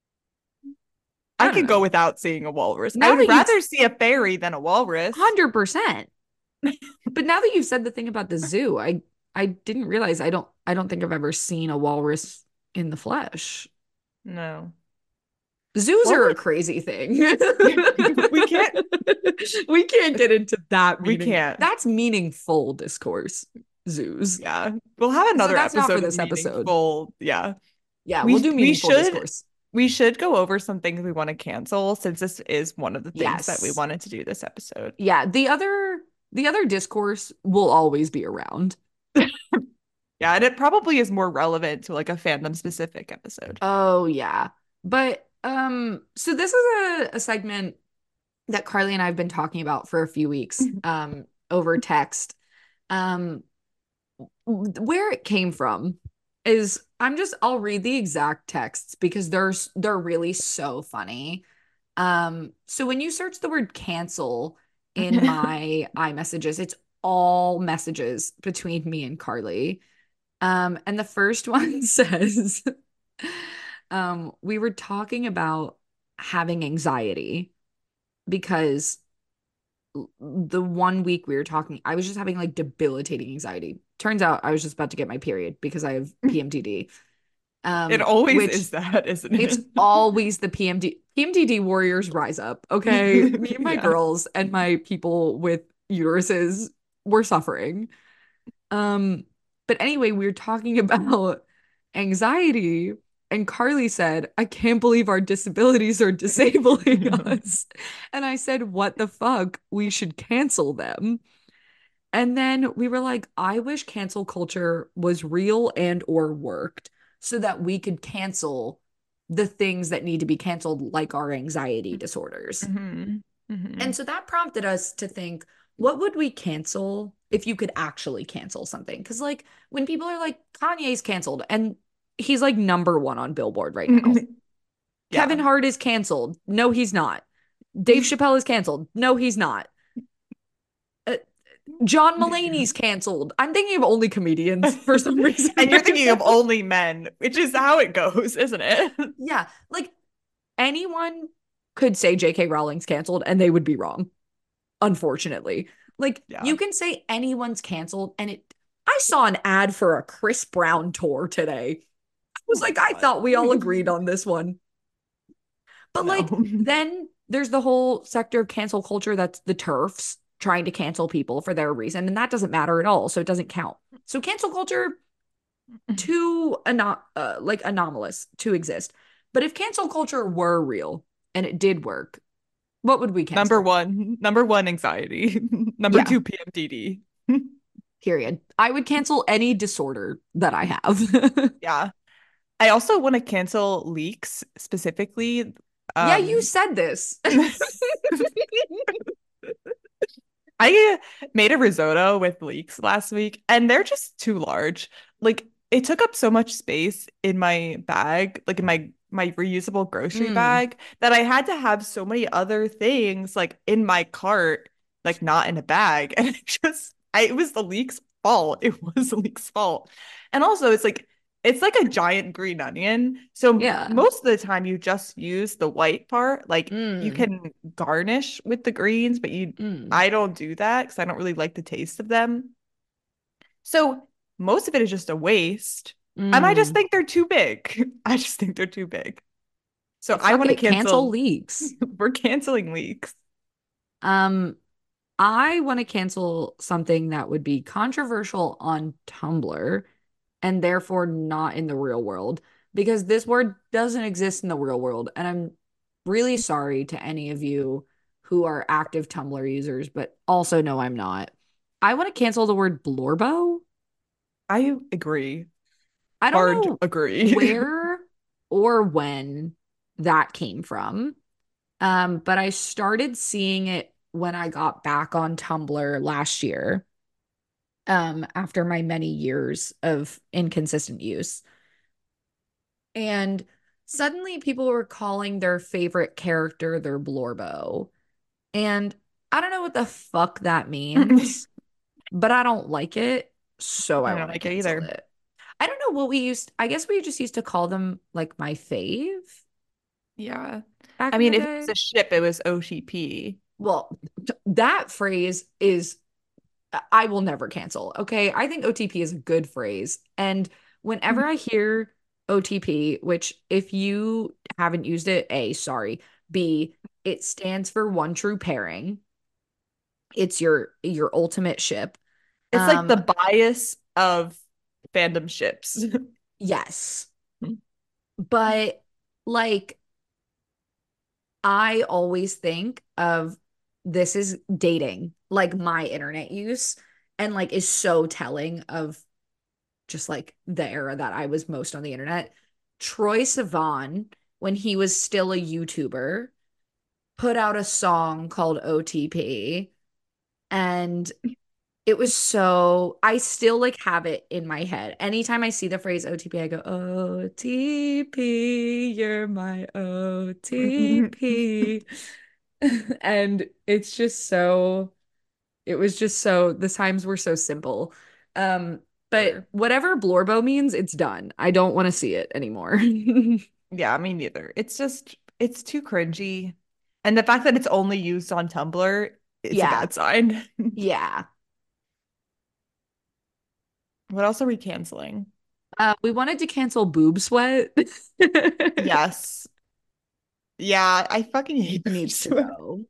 I I don't could go know. without seeing a walrus. I Now would that you rather see a fairy than a walrus. one hundred percent. But now that you said the thing about the zoo, I I didn't realize I don't I don't think I've ever seen a walrus in the flesh. No. Zoos What are a would crazy thing. we can't We can't get into that we meaning. can't. That's meaningful discourse. Zoos. Yeah. We'll have So another that's not for episode of this episode. meaningful. Yeah. Yeah, we'll We do we meaningful should discourse. we should go over some things we want to cancel since this is one of the things that we Yes. wanted to do this episode. Yeah, the other the other discourse will always be around. Yeah, and it probably is more relevant to like a fandom specific episode. Oh yeah. But um so this is a, a segment that Carly and I have been talking about for a few weeks um over text. Um where it came from is I'm just I'll read the exact texts because they're they're really so funny. Um so when you search the word cancel in my iMessages, it's all messages between me and Carly. Um and the first one says um we were talking about having anxiety because the one week we were talking, I was just having like debilitating anxiety. Turns out I was just about to get my period because I have P M D D. It Um, always which is that, isn't it's it? always the P M D P M D D warriors rise up. Okay. Me and my Yeah. girls and my people with uteruses were suffering. Um, but anyway, we were talking about anxiety, and Carly said, I can't believe our disabilities are disabling us. And I said, what the fuck? We should cancel them. And then we were like, I wish cancel culture was real and or worked so that we could cancel the things that need to be canceled, like our anxiety disorders. hmm hmm And so that prompted us to think, what would we cancel if you could actually cancel something? Because, like, when people are like, Kanye's canceled, and he's like number one on Billboard right now. Yeah. Kevin Hart is canceled. No, he's not. Dave Chappelle is canceled. No, he's not. Uh, John Mulaney's canceled. I'm thinking of only comedians for some reason. And you're right thinking now. of only men, which is how it goes, isn't it? Yeah, like anyone could say J K. Rowling's canceled and they would be wrong, unfortunately. Like Yeah. you can say anyone's canceled and it I saw an ad for a Chris Brown tour today. I Oh was my like, I God. thought we all agreed on this one. But No. like then there's the whole sector of cancel culture that's the TERFs trying to cancel people for their reason, and that doesn't matter at all, so it doesn't count. So cancel culture too ano- uh, like anomalous to exist. But if cancel culture were real and it did work, what would we Number cancel? one, number one, anxiety. Number Yeah, two, P M D D. period. I would cancel any disorder that I have. Yeah. I also want to cancel leaks specifically. Yeah, you Um, said this. I made a risotto with leeks last week and they're just too large. Like it took up so much space in my bag, like in my my reusable grocery Mm, bag, that I had to have so many other things like in my cart, like not in a bag. And it just I, it was the leek's fault. It was the leek's fault. And also it's like it's like a giant green onion. So yeah. most of the time you just use the white part. Like you Mm, can garnish with the greens, but you mm, I don't do that because I don't really like the taste of them. So most of it is just a waste. And I just mm. think they're too big. I just think they're too big. So Well, I fuck want to it. Cancel cancel. leaks. We're canceling leaks. Um, I want to cancel something that would be controversial on Tumblr and therefore not in the real world because this word doesn't exist in the real world. And I'm really sorry to any of you who are active Tumblr users, but also no, I'm not. I want to cancel the word blorbo. I agree. I don't Hard know agree. where or when that came from. Um, but I started seeing it when I got back on Tumblr last year, um, after my many years of inconsistent use. And suddenly people were calling their favorite character their Blorbo. And I don't know what the fuck that I means, but I don't like it, so I don't want to like it cancel either. it. I don't know what we used, I guess we just used to call them like my fave Yeah. back I in mean, the if it was day. a ship, it was O T P. Well, that phrase is I will never cancel. Okay. I think O T P is a good phrase. And whenever I hear O T P, which if you haven't used it, A, sorry. B, it stands for one true pairing. It's your your ultimate ship. It's like the Um, bias of fandom ships. yes. But like I always think of this is dating, like my internet use, and like is so telling of just like the era that I was most on the internet. Troy Sivan, when he was still a YouTuber, put out a song called O T P. And it was so, I still like have it in my head. Anytime I see the phrase O T P, I go, O T P, you're my O T P. And it's just so it was just so the times were so simple. Um, but Sure. whatever Blorbo means, it's done. I don't want to see it anymore. Yeah, me neither. It's just, it's too cringy. And the fact that it's only used on Tumblr, it's a Yeah. bad sign. Yeah. What else are we canceling? Uh, we wanted to cancel Boob Sweat. Yes. Yeah, I fucking hate Needs boobs. to go.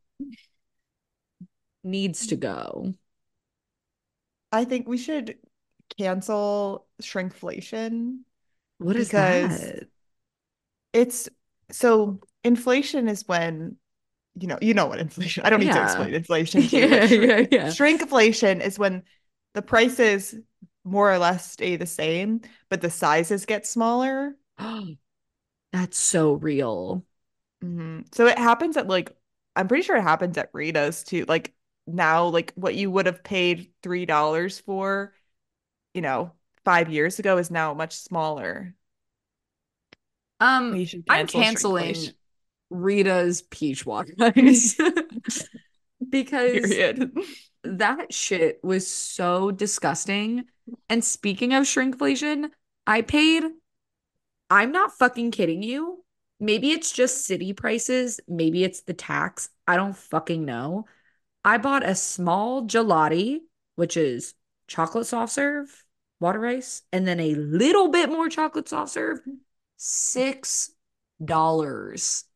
Needs to go. I think we should cancel shrinkflation What is because that? it's so inflation is when you know you know what inflation. I don't need to Yeah. explain inflation to you, but Yeah, shrink yeah, yeah. shrinkflation is when the prices more or less stay the same, but the sizes get smaller. That's so real. Mhm. So it happens at like I'm pretty sure it happens at Rita's too. Like now, like what you would have paid three dollars for, you know, five years ago is now much smaller. Um, We should I'm cancel canceling shrinkflation. Rita's peach water ice because Period. that shit was so disgusting. And speaking of shrinkflation, I paid, I'm not fucking kidding you. Maybe it's just city prices. Maybe it's the tax. I don't fucking know. I bought a small gelati, which is chocolate soft serve, water ice, and then a little bit more chocolate soft serve. Six dollars.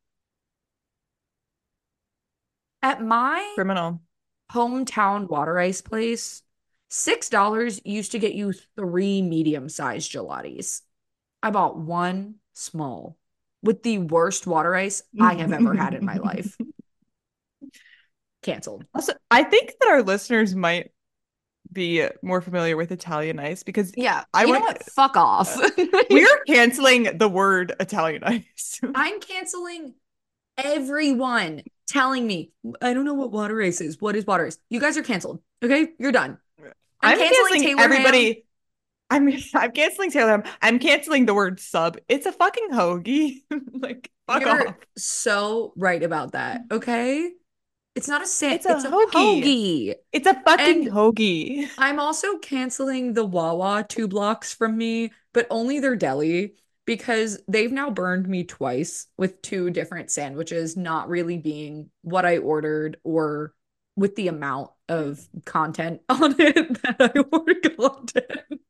At my Criminal. hometown water ice place, six dollars used to get you three medium-sized gelatis. I bought one small with the worst water ice I have ever had in my life. Canceled. Also, I think that our listeners might be more familiar with Italian ice because Yeah. I You know went, what? Fuck off. uh, we are canceling the word Italian ice. I'm canceling everyone telling me, I don't know what water ice is. What is water ice? You guys are canceled. Okay? You're done. I'm I'm canceling canceling Taylor Ham. everybody. I'm I'm canceling Taylor. I'm canceling the word sub. It's a fucking hoagie. Like, fuck You're off. so right about that. Okay? It's not a sand, It's a it's a hoagie. hoagie. It's a fucking And hoagie. I'm also canceling the Wawa two blocks from me, but only their deli because they've now burned me twice with two different sandwiches not really being what I ordered or with the amount of content on it that I ordered content.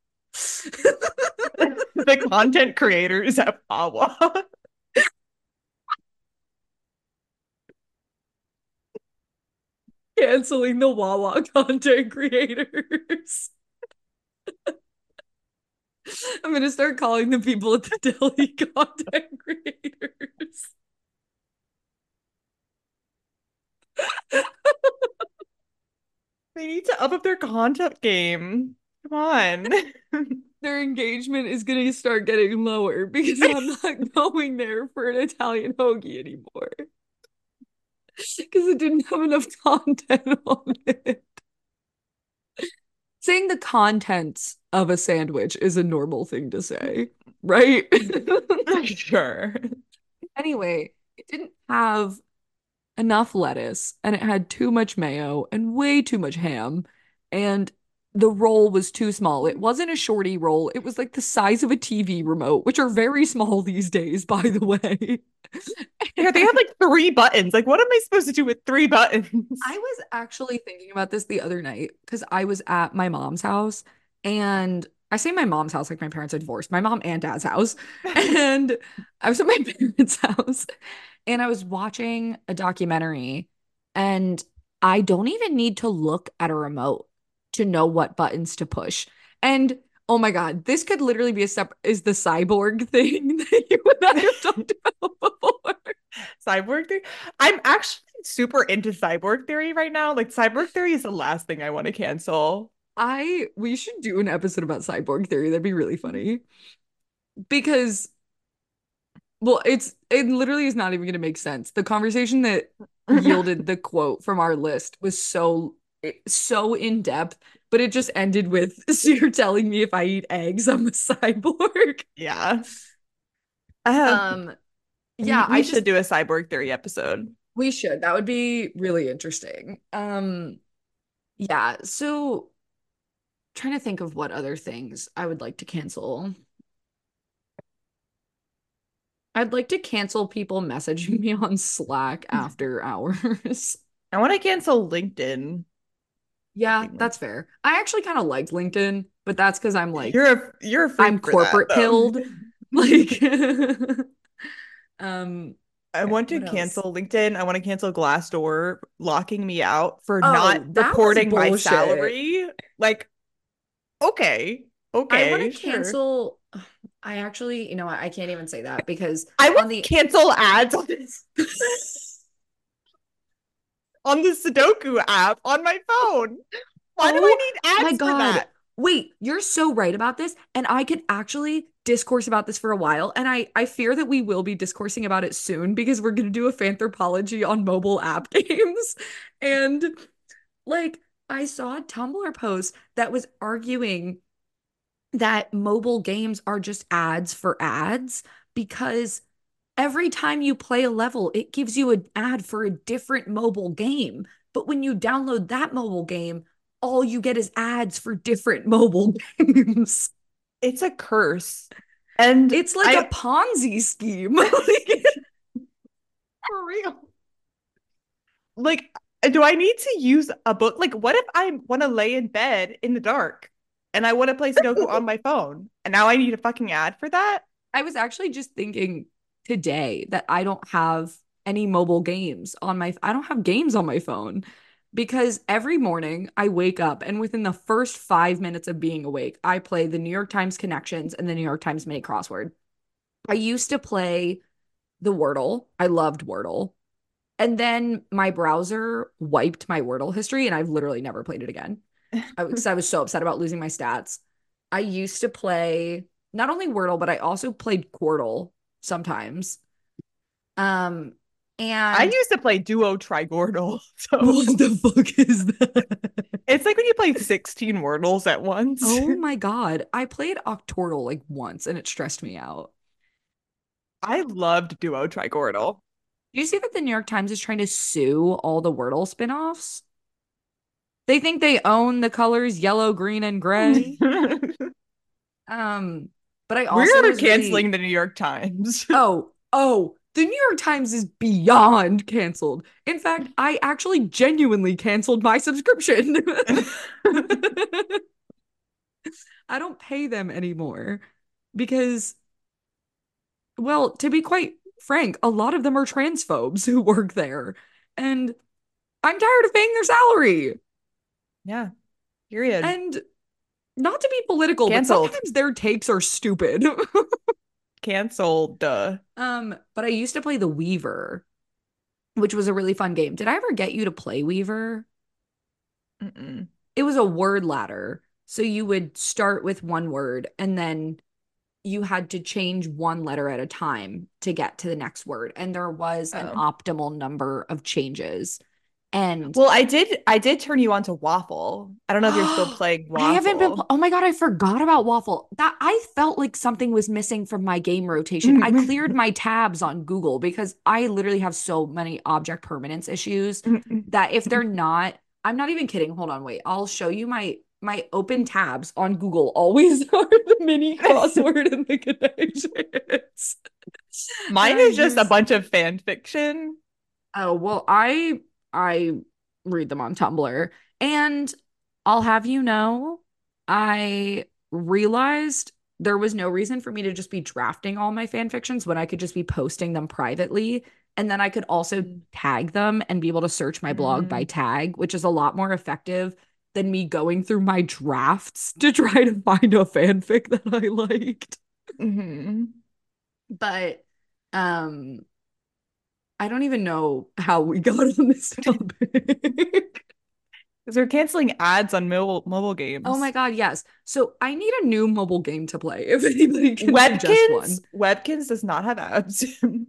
The content creators at Wawa. Canceling the Wawa content creators. I'm gonna start calling the people at the deli content creators. They need to up up their content game. Come on. Their engagement is going to start getting lower because I'm not going there for an Italian hoagie anymore because it didn't have enough content on it. Saying the contents of a sandwich is a normal thing to say, right? Sure. Anyway, it didn't have enough lettuce and it had too much mayo and way too much ham. And the roll was too small. It wasn't a shorty roll. It was like the size of a T V remote, which are very small these days, by the way. Yeah, they have like three buttons. Like, what am I supposed to do with three buttons? I was actually thinking about this the other night because I was at my mom's house and I say my mom's house like my parents are divorced, my mom and dad's house. And I was at my parents' house and I was watching a documentary and I don't even need to look at a remote to know what buttons to push. And oh my God, this could literally be a step is the cyborg thing that you and I have talked about before. Cyborg theory. I'm actually super into cyborg theory right now. Like, cyborg theory is the last thing I want to cancel. I we should do an episode about cyborg theory. That'd be really funny. Because well, it's it literally is not even going to make sense. The conversation that yielded the quote from our list was so so in depth, but it just ended with so you're telling me if I eat eggs, I'm a cyborg. Yeah. Uh, Um, we yeah, we I should just do a cyborg theory episode. we should. That would be really interesting. Um, yeah, so trying to think of what other things I would like to cancel. I'd like to cancel people messaging me on Slack after hours. I want to cancel LinkedIn. Yeah, that's fair. I actually kind of liked LinkedIn, but that's because I'm like, You're a you're a I'm freak for that corporate though. pilled. Like, um, I okay, want to what else? cancel LinkedIn. I want to cancel Glassdoor locking me out for not Oh, that was reporting my bullshit. salary. Like, okay, I want okay, to sure. cancel. I actually, you know what? I can't even say that because I would on the cancel ads on this on the Sudoku app on my phone. Why do I oh need my ads for God. that? Wait, you're so right about this. And I could actually discourse about this for a while. And I, I fear that we will be discoursing about it soon because we're going to do a fanthropology on mobile app games. And like, I saw a Tumblr post that was arguing that mobile games are just ads for ads because every time you play a level, it gives you an ad for a different mobile game. But when you download that mobile game, all you get is ads for different mobile games. It's a curse. And It's like a I Ponzi scheme. for real. Like, do I need to use a book? Like, what if I want to lay in bed in the dark and I want to play Sudoku on my phone and now I need a fucking ad for that? I was actually just thinking today that I don't have any mobile games on my I don't have games on my phone because every morning I wake up and within the first five minutes of being awake, I play the New York Times Connections and the New York Times Mini Crossword. I used to play the Wordle. I loved Wordle. And then my browser wiped my Wordle history and I've literally never played it again. I, because I was so upset about losing my stats. I used to play not only Wordle, but I also played Quordle sometimes. Um, I and used to play Duo Trigordle. So what the fuck is that? it's like when you play sixteen Wordles at once. Oh my God. I played Octordle like once and it stressed me out. I loved Duo Trigordle. Do you see that the New York Times is trying to sue all the Wordle spinoffs? They think they own the colors yellow, green, and gray. Um, but I also We're was really canceling the New York Times. oh, oh, the New York Times is beyond canceled. In fact, I actually genuinely canceled my subscription. I don't pay them anymore because, well, to be quite frank, a lot of them are transphobes who work there. And I'm tired of paying their salary. Yeah, period. And not to be political, but Canceled. sometimes their takes are stupid. Canceled. Duh. Um, but I used to play the Weaver, which was a really fun game. Did I ever get you to play Weaver? Mm-mm. It was a word ladder. So you would start with one word and then you had to change one letter at a time to get to the next word. And there was an Oh. optimal number of changes. And Well, I did I did turn you on to Waffle. I don't know if you're still I playing haven't been. Waffle. Oh my God, I forgot about Waffle. That I felt like something was missing from my game rotation. I cleared my tabs on Google because I literally have so many object permanence issues that if they're not, I'm not even kidding. Hold on, wait. I'll show you my my open tabs on Google always are the mini crossword and the connections. Mine And I is just a use bunch of fan fiction. Oh, well, I I read them on Tumblr. And I'll have you know, I realized there was no reason for me to just be drafting all my fan fictions when I could just be posting them privately. And then I could also tag them and be able to search my blog by Mm. tag, which is a lot more effective than me going through my drafts to try to find a fanfic that I liked. Mhm. But um I don't even know how we got on this topic. Because we're canceling ads on mobile mobile Oh my games. God, yes. So I need a new mobile game to play if anybody can suggest Webkins, one. Webkins does not have ads.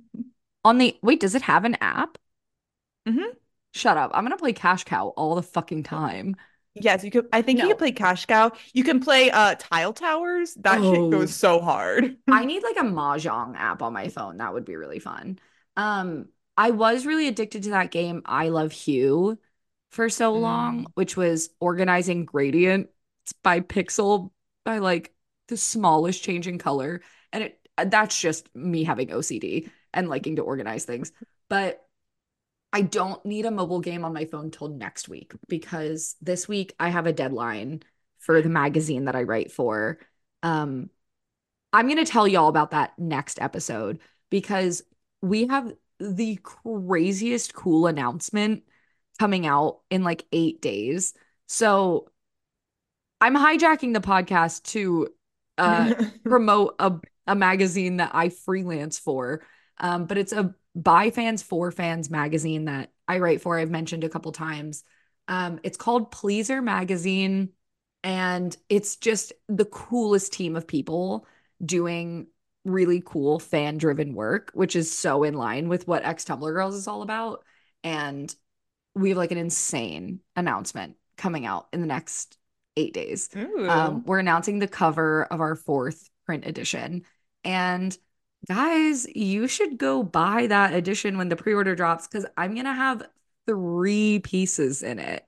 On the wait, does it have an app? hmm Shut up. I'm gonna play Cash Cow all the fucking time. Yes, you could. I think you could No. play Cash Cow. You can play uh Tile Towers. That shit goes Oh, so hard. I need like a Mahjong app on my phone. That would be really fun. Um, I was really addicted to that game, I Love Hue, for so long, Mm. which was organizing gradients by pixel by like the smallest change in color. And it that's just me having O C D and liking to organize things. But I don't need a mobile game on my phone till next week because this week I have a deadline for the magazine that I write for. Um, I'm going to tell y'all about that next episode because we have the craziest cool announcement coming out in like eight days. So I'm hijacking the podcast to uh, promote a, a magazine that I freelance for. Um, but it's a by fans for fans magazine that I write for. I've mentioned a couple times. Um, it's called Pleaser Magazine, and it's just the coolest team of people doing really cool fan driven work, which is so in line with what X Tumblr Girls is all about. And we have like an insane announcement coming out in the next eight days. Um, Ooh. we're announcing the cover of our fourth print edition. And guys, you should go buy that edition when the pre-order drops because I'm gonna have three pieces in it.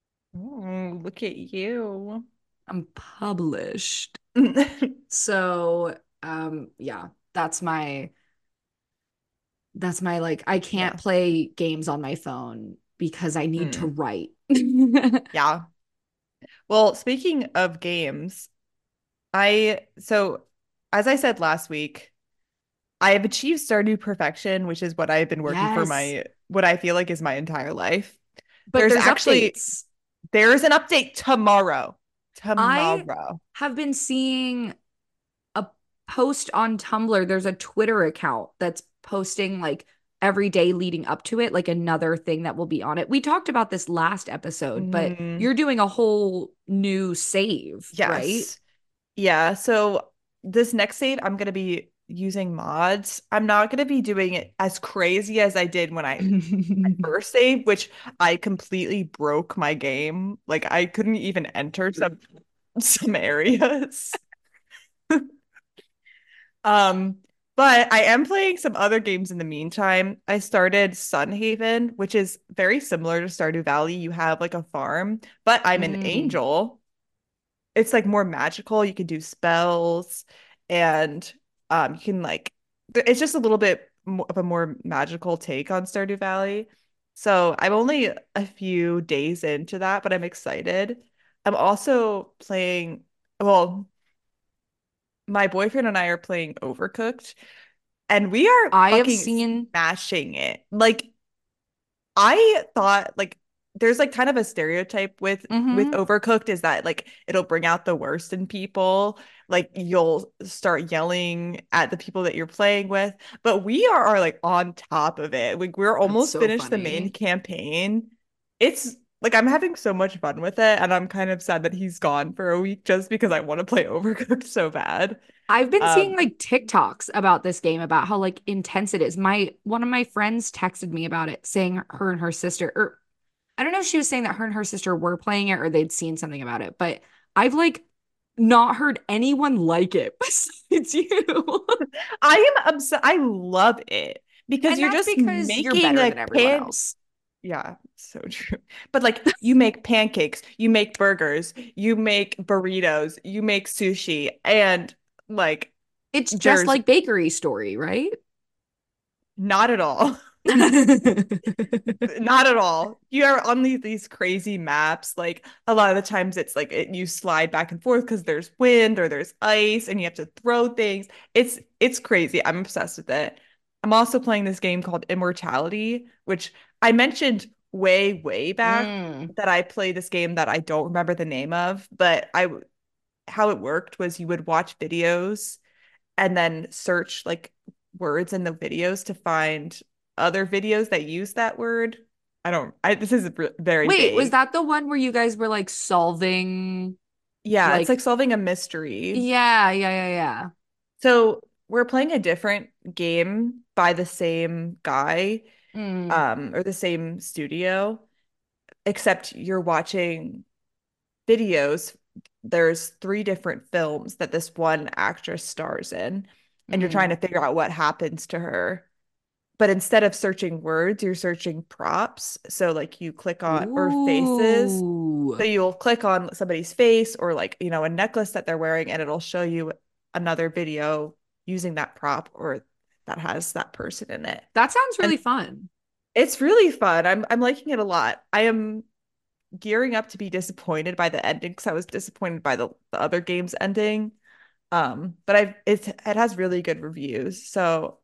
Ooh, look at you. I'm published. So um yeah, that's my that's my like I can't Yeah. play games on my phone because I need to Mm. write. Yeah. Well, speaking of games, I so as I said last week, I have achieved Stardew Perfection, which is what I've been working for Yes. my what I feel like is my entire life. But There's there's actually updates. there is an update tomorrow. I Tomorrow. have been seeing a post on Tumblr. There's a Twitter account that's posting like every day leading up to it, like another thing that will be on it. We talked about this last episode, but Mm, you're doing a whole new save, right? yes. Yeah. So this next save, I'm gonna be using mods. I'm not gonna be doing it as crazy as I did when I first saved, which I completely broke my game. Like I couldn't even enter some some areas. Um, but I am playing some other games in the meantime. I started Sunhaven, which is very similar to Stardew Valley. You have like a farm, but I'm an Mm, angel. It's like more magical. You can do spells and um you can like it's just a little bit mo- of a more magical take on Stardew Valley. So I'm only a few days into that, but I'm excited. I'm also playing, well, my boyfriend and I are playing Overcooked, and we are I have fucking seen. smashing it. Like I thought like there's like kind of a stereotype with with Mhm. Overcooked is that like it'll bring out the worst in people. Like you'll start yelling at the people that you're playing with, but we are, are like on top of it. Like we're That's almost so finished the main funny. campaign. It's like I'm having so much fun with it, and I'm kind of sad that he's gone for a week just because I want to play Overcooked so bad. I've been seeing Um, like TikToks about this game about how like intense it is. My one of my friends texted me about it saying her and her sister, or I don't know if she was saying that her and her sister were playing it or they'd seen something about it, but I've like not heard anyone like it besides you. I am obsessed. I love it because And you're that's just because you're making better a than everyone pan. else. Yeah, so true. But like you make pancakes, you make burgers, you make burritos, you make sushi, and like It's just there's like Bakery Story, right? not at all. Not at all. You're on these, these crazy maps. Like a lot of the times it's like it, you slide back and forth because there's wind or there's ice and you have to throw things. It's it's crazy. I'm obsessed with it. I'm also playing this game called Immortality, which I mentioned way, way back Mm. that I play this game that I don't remember the name of, but I how it worked was you would watch videos and then search like words in the videos to find other videos that use that word. I don't, I, this is r- very Wait, was vague. that the one where you guys were like solving Yeah, it's like like solving a mystery. yeah, yeah, yeah, yeah. So we're playing a different game by the same guy, Mm, um, or the same studio, except you're watching videos. There's three different films that this one actress stars in, and you're trying mm. to figure out what happens to her. But instead of searching words, you're searching props. So like you click on or faces. Ooh. So you'll click on somebody's face or like, you know, a necklace that they're wearing and it'll show you another video using that prop or that has that person in it. That sounds And really fun. it's really fun. I'm I'm liking it a lot. I am gearing up to be disappointed by the ending because I was disappointed by the, the other game's ending. Um, but I've it's it has really good reviews. So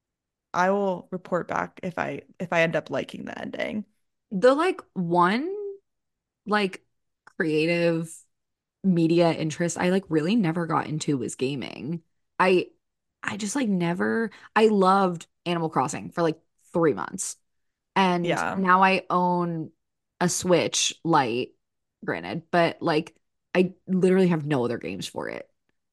I will report back if I if I end up liking the ending. The like one like creative media interest I like really never got into was gaming. I I just like never I loved Animal Crossing for like three months. And Yeah. now I own a Switch Lite, granted, but like I literally have no other games for it.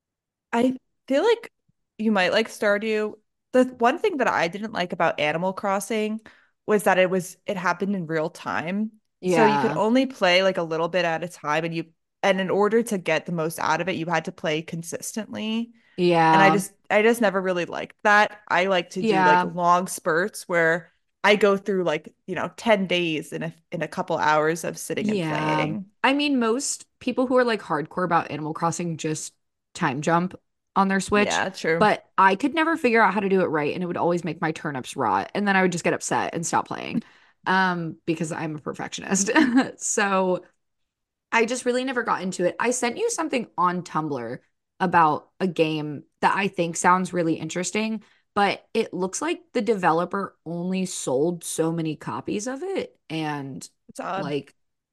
I feel like you might like Stardew. The one thing that I didn't like about Animal Crossing was that it was it happened in real time. So you could Yeah. only play like a little bit at a time and you and in order to get the most out of it, you had to play consistently. And I Yeah. just I just never really liked that. I like to do like Yeah. long spurts where I go through like, you know, ten days in a in a couple hours of sitting and Yeah. playing. I mean, most people who are like hardcore about Animal Crossing just time jump on their Switch, Yeah, true. but I could never figure out how to do it right, and it would always make my turnips rot, and then I would just get upset and stop playing, um, because I'm a perfectionist. So I just really never got into it. I sent you something on Tumblr about a game that I think sounds really interesting, but it looks like the developer only sold so many copies of it, and It's odd. like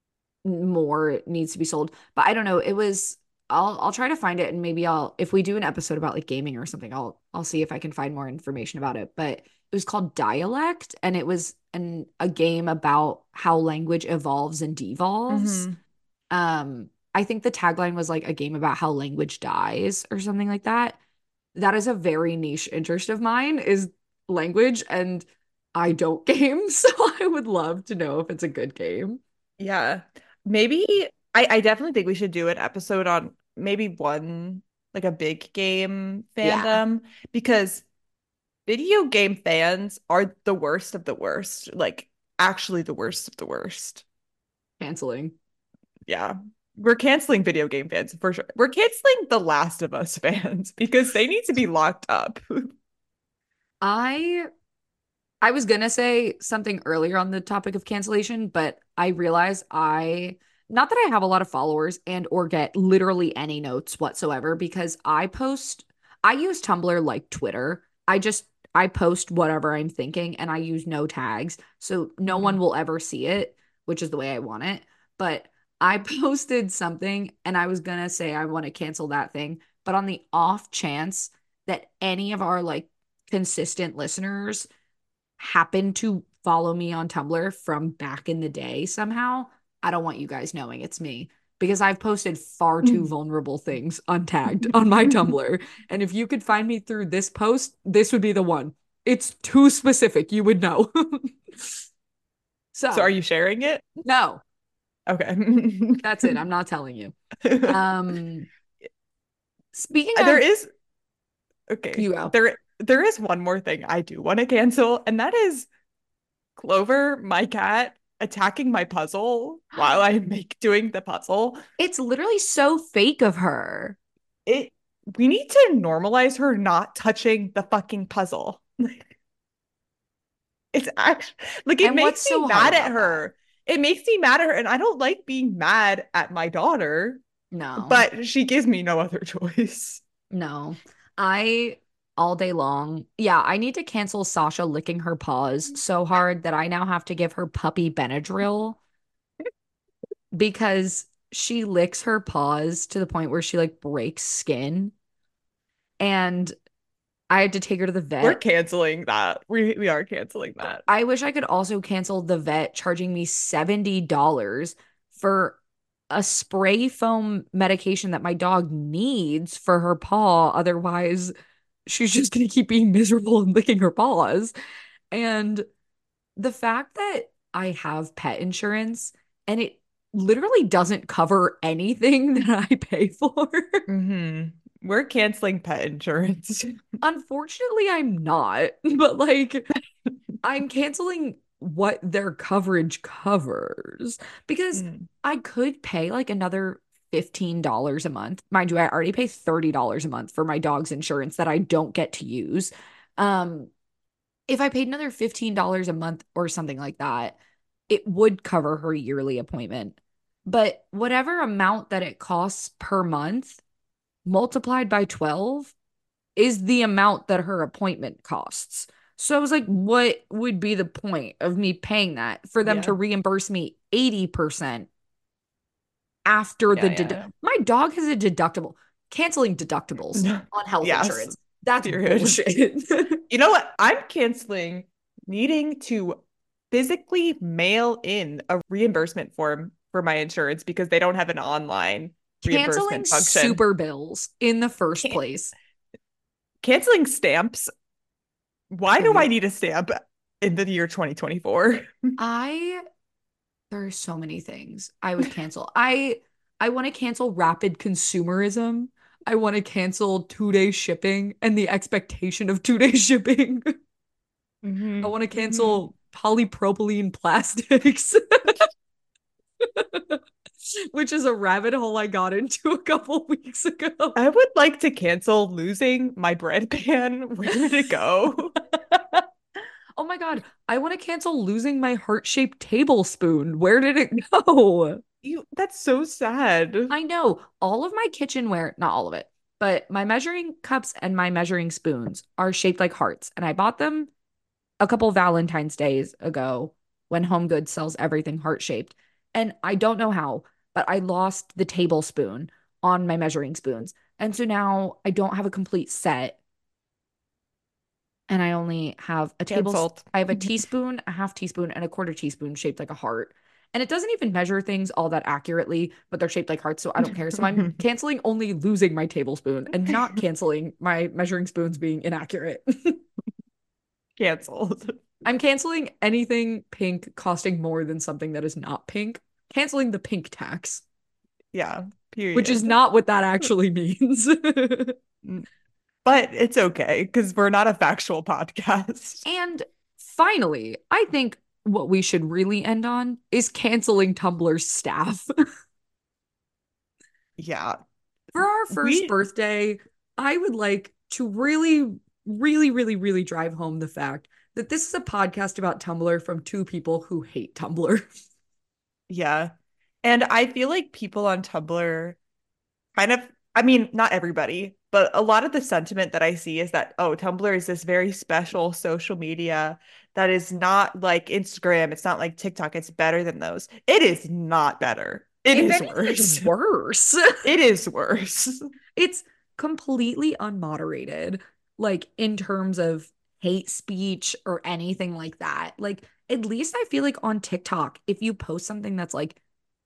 more needs to be sold. But I don't know. It was I'll I'll try to find it and maybe I'll if we do an episode about like gaming or something, I'll I'll see if I can find more information about it. But it was called Dialect and it was an a game about how language evolves and devolves. Hmm. Um I think the tagline was like a game about how language dies or something like that. That is a very niche interest of mine is language and I don't game, so I would love to know if it's a good game. Yeah. Maybe I, I definitely think we should do an episode on maybe one like a big game Yeah, fandom because video game fans are the worst of the worst. Like actually the worst of the worst. canceling. Yeah. We're canceling video game fans for sure. We're canceling The Last of Us fans because they need to be locked up. I I was gonna say something earlier on the topic of cancellation, but I realize I not that I have a lot of followers and or get literally any notes whatsoever because I post I use Tumblr like Twitter. I just I post whatever I'm thinking and I use no tags. So no one Mhm. will ever see it, which is the way I want it. But I posted something and I was gonna say I want to cancel that thing, but on the off chance that any of our like consistent listeners happen to follow me on Tumblr from back in the day somehow, I don't want you guys knowing it's me because I've posted far too vulnerable things untagged on my Tumblr. And if you could find me through this post, this would be the one. It's too specific. You would know. So are So, you sharing it? no, Okay. that's it. I'm not telling you. Um, speaking There of, is okay. you go. There there is one more thing I do want to cancel, and that is Clover, my cat, attacking my puzzle while I make doing the puzzle. It's literally so fake of her. It we need to normalize her not touching the fucking puzzle. It's actually like it And what's makes me so hard mad at about that? her. It makes me mad at her, and I don't like being mad at my daughter, No, but she gives me no other choice. no. I all day long. Yeah, I need to cancel Sasha licking her paws so hard that I now have to give her puppy Benadryl because she licks her paws to the point where she like breaks skin. And I had to take her to the We're vet. canceling that. We we are canceling that. I wish I could also cancel the vet charging me seventy dollars for a spray foam medication that my dog needs for her paw. Otherwise, she's just going to keep being miserable and licking her paws. And the fact that I have pet insurance and it literally doesn't cover anything that I pay for. Hmm. We're canceling pet insurance. Unfortunately, I'm not, but like I'm canceling what their coverage covers because Mm. I could pay like another fifteen dollars a month. Mind you, I already pay thirty dollars a month for my dog's insurance that I don't get to use. Um, if I paid another fifteen dollars a month or something like that, it would cover her yearly appointment. But whatever amount that it costs per month multiplied by twelve is the amount that her appointment costs. So I was like, what would be the point of me paying that for them to Yeah. reimburse me eighty percent after the Yeah, dedu- yeah. my dog has a deductible. Canceling deductibles No. on health Yes. insurance. That's Period. bullshit. You know what? I'm canceling needing to physically mail in a reimbursement form for my insurance because they don't have an online Canceling reimbursement function. super bills in the first Can place. Canceling stamps. Why do I Period. need a stamp in the year twenty twenty-four? I there are so many things I would cancel. I I want to cancel rapid consumerism. I want to cancel two-day shipping and the expectation of two-day shipping. I Hmm. want to Hmm. cancel polypropylene plastics, which is a rabbit hole I got into a couple weeks ago. I would like to cancel losing my bread pan. Where did it go? Oh my God, I want to cancel losing my heart-shaped tablespoon. Where did it go? You, that's so sad. I know all of my kitchenware, not all of it, but my measuring cups and my measuring spoons are shaped like hearts. And I bought them a couple Valentine's days ago when Home Goods sells everything heart shaped. And I don't know how, but I lost the tablespoon on my measuring spoons. And so now I don't have a complete set. And I only have a table, Cancelled. I have a teaspoon, a half teaspoon, and a quarter teaspoon shaped like a heart. And it doesn't even measure things all that accurately, but they're shaped like hearts, so I don't care. So I'm canceling only losing my tablespoon and not canceling my measuring spoons being inaccurate. Cancelled. I'm canceling anything pink costing more than something that is not pink. Canceling the pink tax, Yeah, which is period. not what that actually means. But it's okay because we're not a factual podcast. And finally, I think what we should really end on is canceling Tumblr's staff. Yeah. For our first We, birthday, I would like to really, really, really, really drive home the fact that this is a podcast about Tumblr from two people who hate Tumblr. yeah. And I feel like people on Tumblr kind of, I mean, not everybody, but a lot of the sentiment that I see is that, oh, Tumblr is this very special social media that is not like Instagram. It's not like TikTok. It's better than those. It is not better. It If is anything, it's worse. worse. It is worse. It's completely unmoderated, like in terms of hate speech or anything like that. Like, at least I feel like on TikTok, if you post something that's like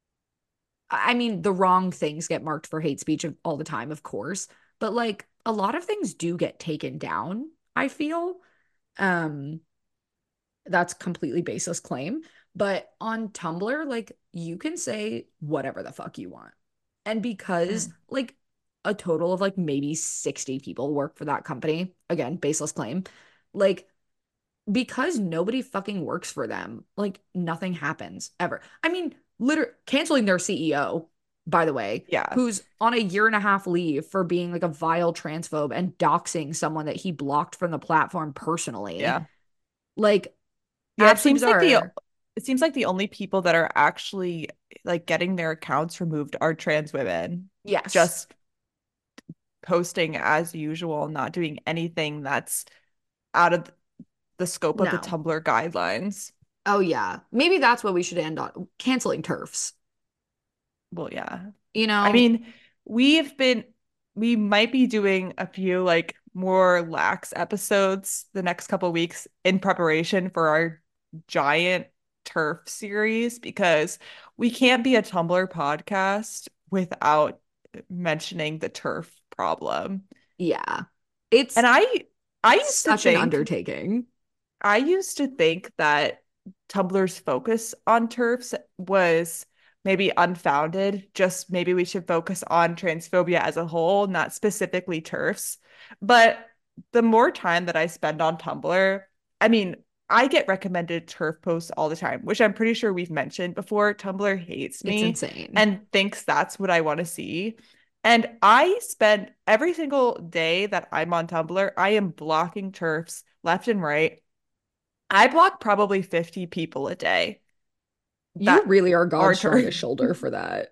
I mean, the wrong things get marked for hate speech all the time, of course, but like a lot of things do get taken down, I feel. Um, that's completely baseless claim. But on Tumblr, like you can say whatever the fuck you want. And because Mm. like a total of like maybe sixty people work for that company, again, baseless claim, like because nobody fucking works for them, like nothing happens ever. I mean, literally canceling their C E O, by the way, Yeah. who's on a year and a half leave for being like a vile transphobe and doxing someone that he blocked from the platform personally. Yeah. Like, Yeah, it absolutely seems like the bizarre. it seems like the only people that are actually like getting their accounts removed are trans women. Yes. Just posting as usual, not doing anything that's out of the scope of the No. Tumblr guidelines. Oh, yeah. Maybe that's what we should end on canceling TERFs. Well, yeah. You I know, mean, we've been we might be doing a few like more lax episodes the next couple weeks in preparation for our giant turf series because we can't be a Tumblr podcast without mentioning the turf problem. yeah. And It's I I used to such an think undertaking. I used to think that Tumblr's focus on turfs was maybe unfounded. Just maybe we should focus on transphobia as a whole, not specifically turfs. But the more time that I spend on Tumblr, I mean, I get recommended turf posts all the time, which I'm pretty sure we've mentioned before. Tumblr hates It's me insane. and thinks that's what I want to see. And I spend every single day that I'm on Tumblr, I am blocking turfs left and right. I block probably fifty people a day You that really are are God's turf. strongest shoulder for that.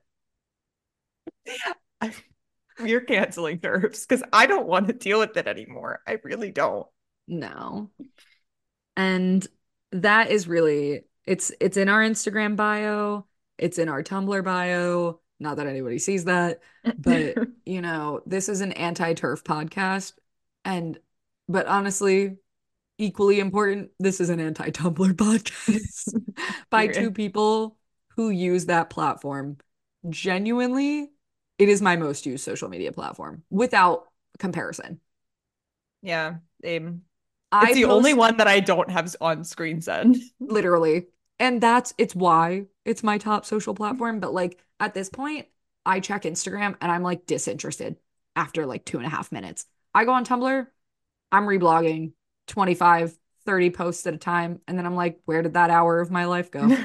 You're canceling turfs because I don't want to deal with it anymore. I really don't. No. And that is really it's it's in our Instagram bio, it's in our Tumblr bio. Not that anybody sees that, but you know, this is an anti-turf podcast. And but honestly, equally important, this is an anti-Tumblr podcast by two Period. people who use that platform. Genuinely, it is my most used social media platform without comparison. Yeah, same. It's I the only post one that I don't have on screen send. literally, and that's it's why it's my top social platform. But like at this point, I check Instagram and I'm like disinterested after like two and a half minutes. I go on Tumblr, I'm reblogging twenty-five, thirty posts at a time. And then I'm like, where did that hour of my life go?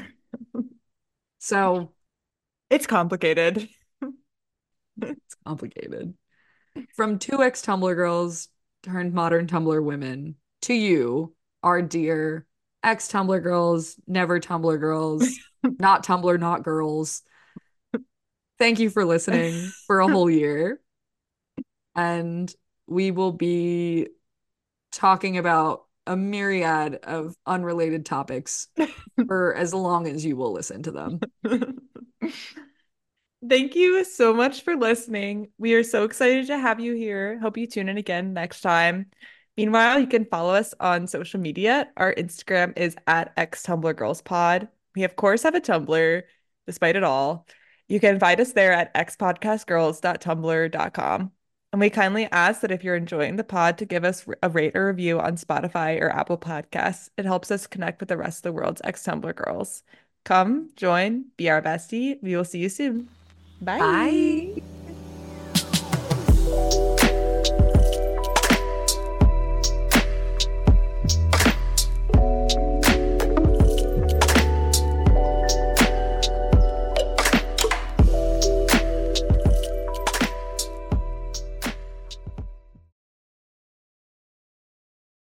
So It's complicated. it's complicated. From two ex Tumblr girls turned modern Tumblr women to you, our dear ex Tumblr girls, never Tumblr girls, not Tumblr, not girls. Thank you for listening for a whole year. And we will be talking about a myriad of unrelated topics for as long as you will listen to them. Thank you so much for listening. We are so excited to have you here. Hope you tune in again next time. Meanwhile, you can follow us on social media. Our Instagram is at X Tumblr Girls Pod. We, of course, have a Tumblr, despite it all. You can find us there at x podcast girls dot tumblr dot com. And we kindly ask that if you're enjoying the pod, to give us a rate or review on Spotify or Apple Podcasts. It helps us connect with the rest of the world's X Tumblr girls. Come, join, be our bestie. We will see you soon. Bye. Bye.